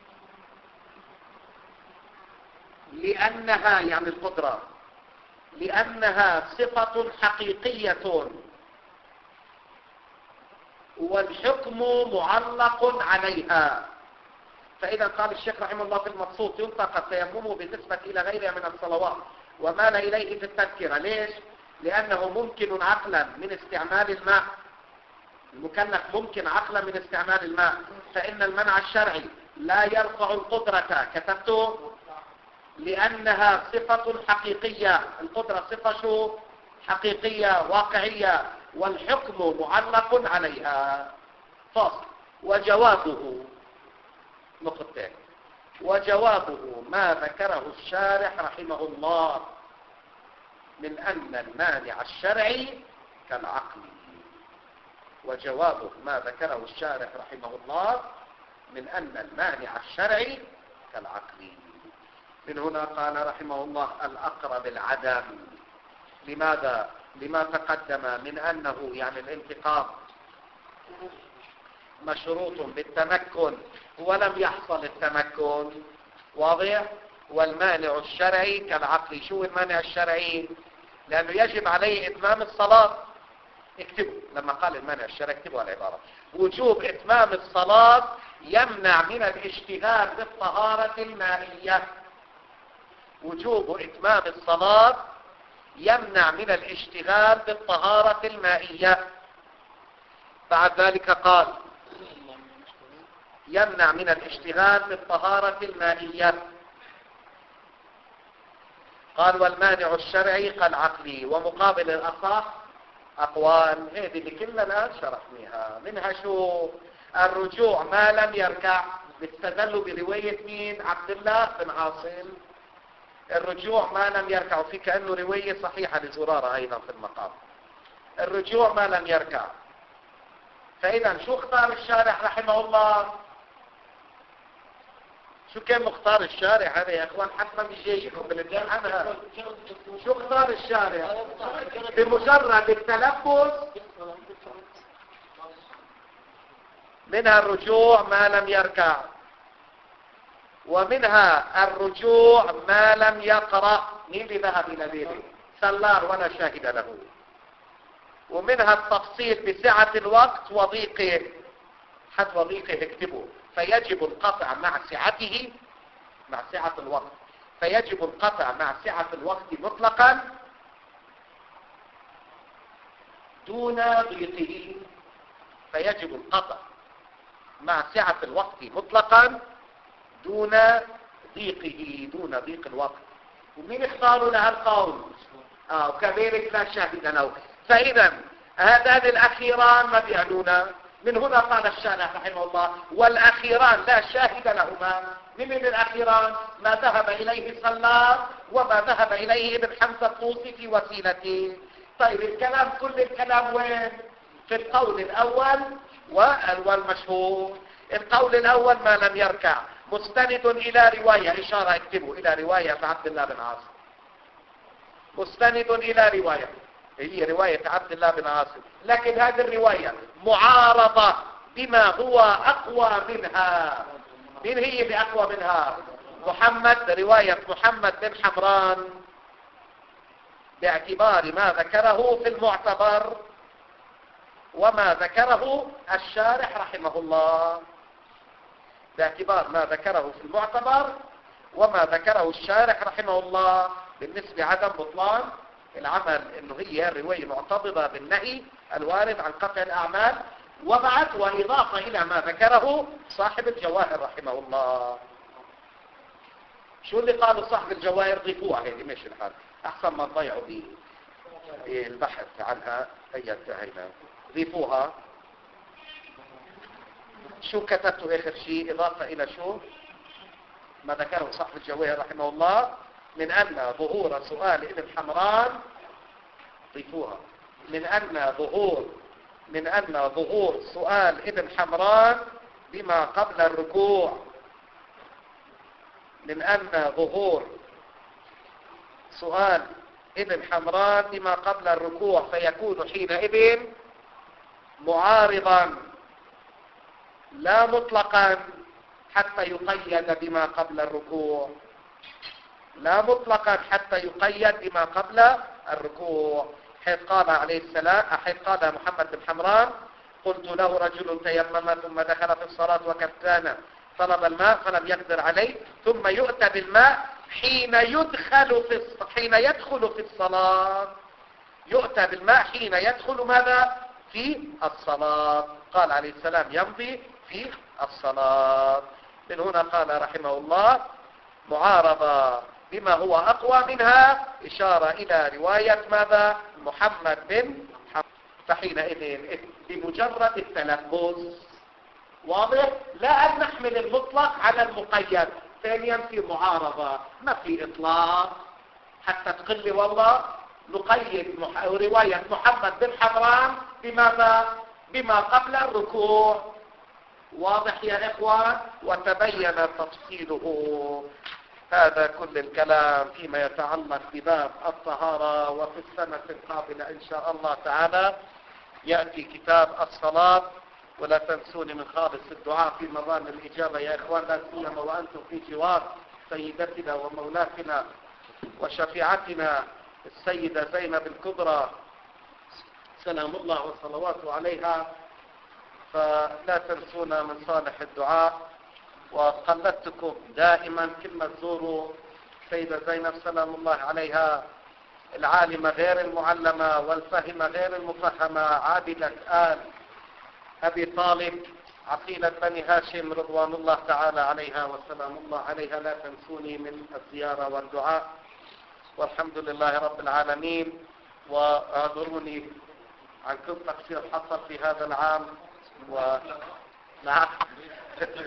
S1: لأنها يعني القدرة لأنها صفة حقيقية والحكم معلق عليها. فإذا قال الشيخ رحمه الله في المبسوط ينطق التيمم بالنسبة إلى غيرها من الصلوات ومال إليه في التذكرة. ليش؟ لأنه ممكن عقلا من استعمال الماء، المكلف ممكن عقلا من استعمال الماء. فإن المنع الشرعي لا يرفع القدرة، كتبته، لأنها صفة حقيقية. القدرة صفة شو؟ حقيقية واقعية، والحكم معلق عليها. فصل. وجوابه نقطتين. وجوابه ما ذكره الشارح رحمه الله من أن المانع الشرعي كالعقل. وجوابه ما ذكره الشارح رحمه الله من أن المانع الشرعي كالعقل. من هنا قال رحمه الله الأقرب العدم. لماذا؟ لما تقدم من أنه يعني الانتقام مشروط بالتمكن ولم يحصل التمكن، واضح؟ والمانع الشرعي كالعقل. شو المانع الشرعي؟ لأنه يجب عليه إتمام الصلاة. اكتبوا لما قال المانع الشرعي، اكتبوا العبارة: وجوب إتمام الصلاة يمنع من الاشتغال بالطهارة المائية. وجوب إتمام الصلاة يمنع من الاشتغال بالطهارة المائية. بعد ذلك قال يمنع من الاشتغال بالطهارة المائية. قال والمانع الشرعي كالعقلي. ومقابل الأصح أقوال، هذه اللي كلنا الآن شرحناها. منها شو؟ الرجوع ما لم يركع، بيستدلوا برواية مين؟ عبد الله بن عاصم. الرجوع ما لم يركع، وفي كأنه رواية صحيحة لزرارة أيضا في المقام. الرجوع ما لم يركع. فإذا شو اختار الشارح رحمه الله؟ شو كان مختار الشارع هذا يا اخوان؟ حتى مش جايكم بالامتحان. شو اختار الشارع؟ بمجرد التلفظ منها الرجوع ما لم يركع، ومنها الرجوع ما لم يقرأ. مين اللي ذهب إلى ذلك؟ سلار ولا شاهد له. ومنها التفصيل بسعة الوقت وضيقه. حد وضيقه اكتبه. فيجب القطع مع سعته، مع سعة الوقت. فيجب القطع مع سعة الوقت مطلقا دون ضيقه. فيجب القطع مع سعة الوقت مطلقا دون ضيقه، دون ضيق الوقت. ومين اختاروا لها القول؟ وكذلك لا شاهد له. فإذا هذان الأخيران ما بيعنونا. من هنا قال الشارح رحمه الله والأخيران لا شاهد لهما. من الأخيران؟ ما ذهب إليه سلار وما ذهب إليه ابن حمزة الطوسي في وسيلته. طيب الكلام، كل الكلام وين؟ في القول الأول والمشهور. القول الأول ما لم يركع مستند إلى رواية، إشارة اكتبوا إلى رواية عبد الله بن عاصم. مستند إلى رواية، هي رواية عبد الله بن عاصم، لكن هذه الرواية معارضة بما هو أقوى منها. مين هي بأقوى منها؟ رواية محمد بن حمران، باعتبار ما ذكره في المعتبر وما ذكره الشارح رحمه الله. باعتبار ما ذكره في المعتبر وما ذكره الشارح رحمه الله بالنسبة عدم بطلان العمل، انه هي الرواية معتضدة بالنهي الوارد عن قطع الاعمال. وبعد واضافة الى ما ذكره صاحب الجواهر رحمه الله. شو اللي قالوا صاحب الجواهر؟ ضيفوها هذه ماشي الحال، احسن ما تضيعوا البحث عنها. هي انتهينا، ضيفوها. شو كتبتوا اخر شيء؟ اضافة الى شو ما ذكره صاحب الجواهر رحمه الله من أن ظهور سؤال ابن حمران، ضيفوها، من أن ظهور سؤال ابن حمران بما قبل الركوع، من أن ظهور سؤال ابن حمران بما قبل الركوع، فيكون حينئذ معارضا لا مطلقا حتى يقيد بما قبل الركوع، لا مطلقا حتى يقيد بما قبل الركوع. حيث قال عليه السلام، حيث قال محمد بن حمران: قلت له رجل تيمم ثم دخل في الصلاة وقد كان طلب الماء فلم يقدر عليه، ثم يؤتى بالماء حين يدخل في الصلاة. يؤتى بالماء حين يدخل ماذا؟ في الصلاة. قال عليه السلام: يمضي في الصلاة. من هنا قال رحمه الله: معارضة بما هو أقوى منها، إشارة إلى رواية ماذا؟ محمد بن حمران. فحينئذ بمجرد التلفظ واضح، لا أن نحمل المطلق على المقيد. ثانيا في معارضة، ما في إطلاق حتى تقل والله نقيد رواية محمد بن حمران بماذا؟ بما قبل الركوع. واضح يا إخوان؟ وتبين تفصيله. هذا كل الكلام فيما يتعلق بباب الطهارة. وفي السنة القابلة إن شاء الله تعالى يأتي كتاب الصلاة. ولا تنسوني من خالص الدعاء في مظان الإجابة يا إخوان، لا سيما وأنتم في جوار سيدتنا ومولاتنا وشفيعتنا السيدة زينب الكبرى سلام الله وصلواته عليها. فلا تنسونا من صالح الدعاء. وقلدتكم دائما كلمة تزوروا سيدة زينب سلام الله عليها، العالمة غير المعلمة والفهمة غير المفهمة، عابدة آل أبي طالب، عقيلة بني هاشم رضوان الله تعالى عليها وسلام الله عليها. لا تنسوني من الزيارة والدعاء. والحمد لله رب العالمين. واعذروني عن كل تقصير حصل في هذا العام. نعم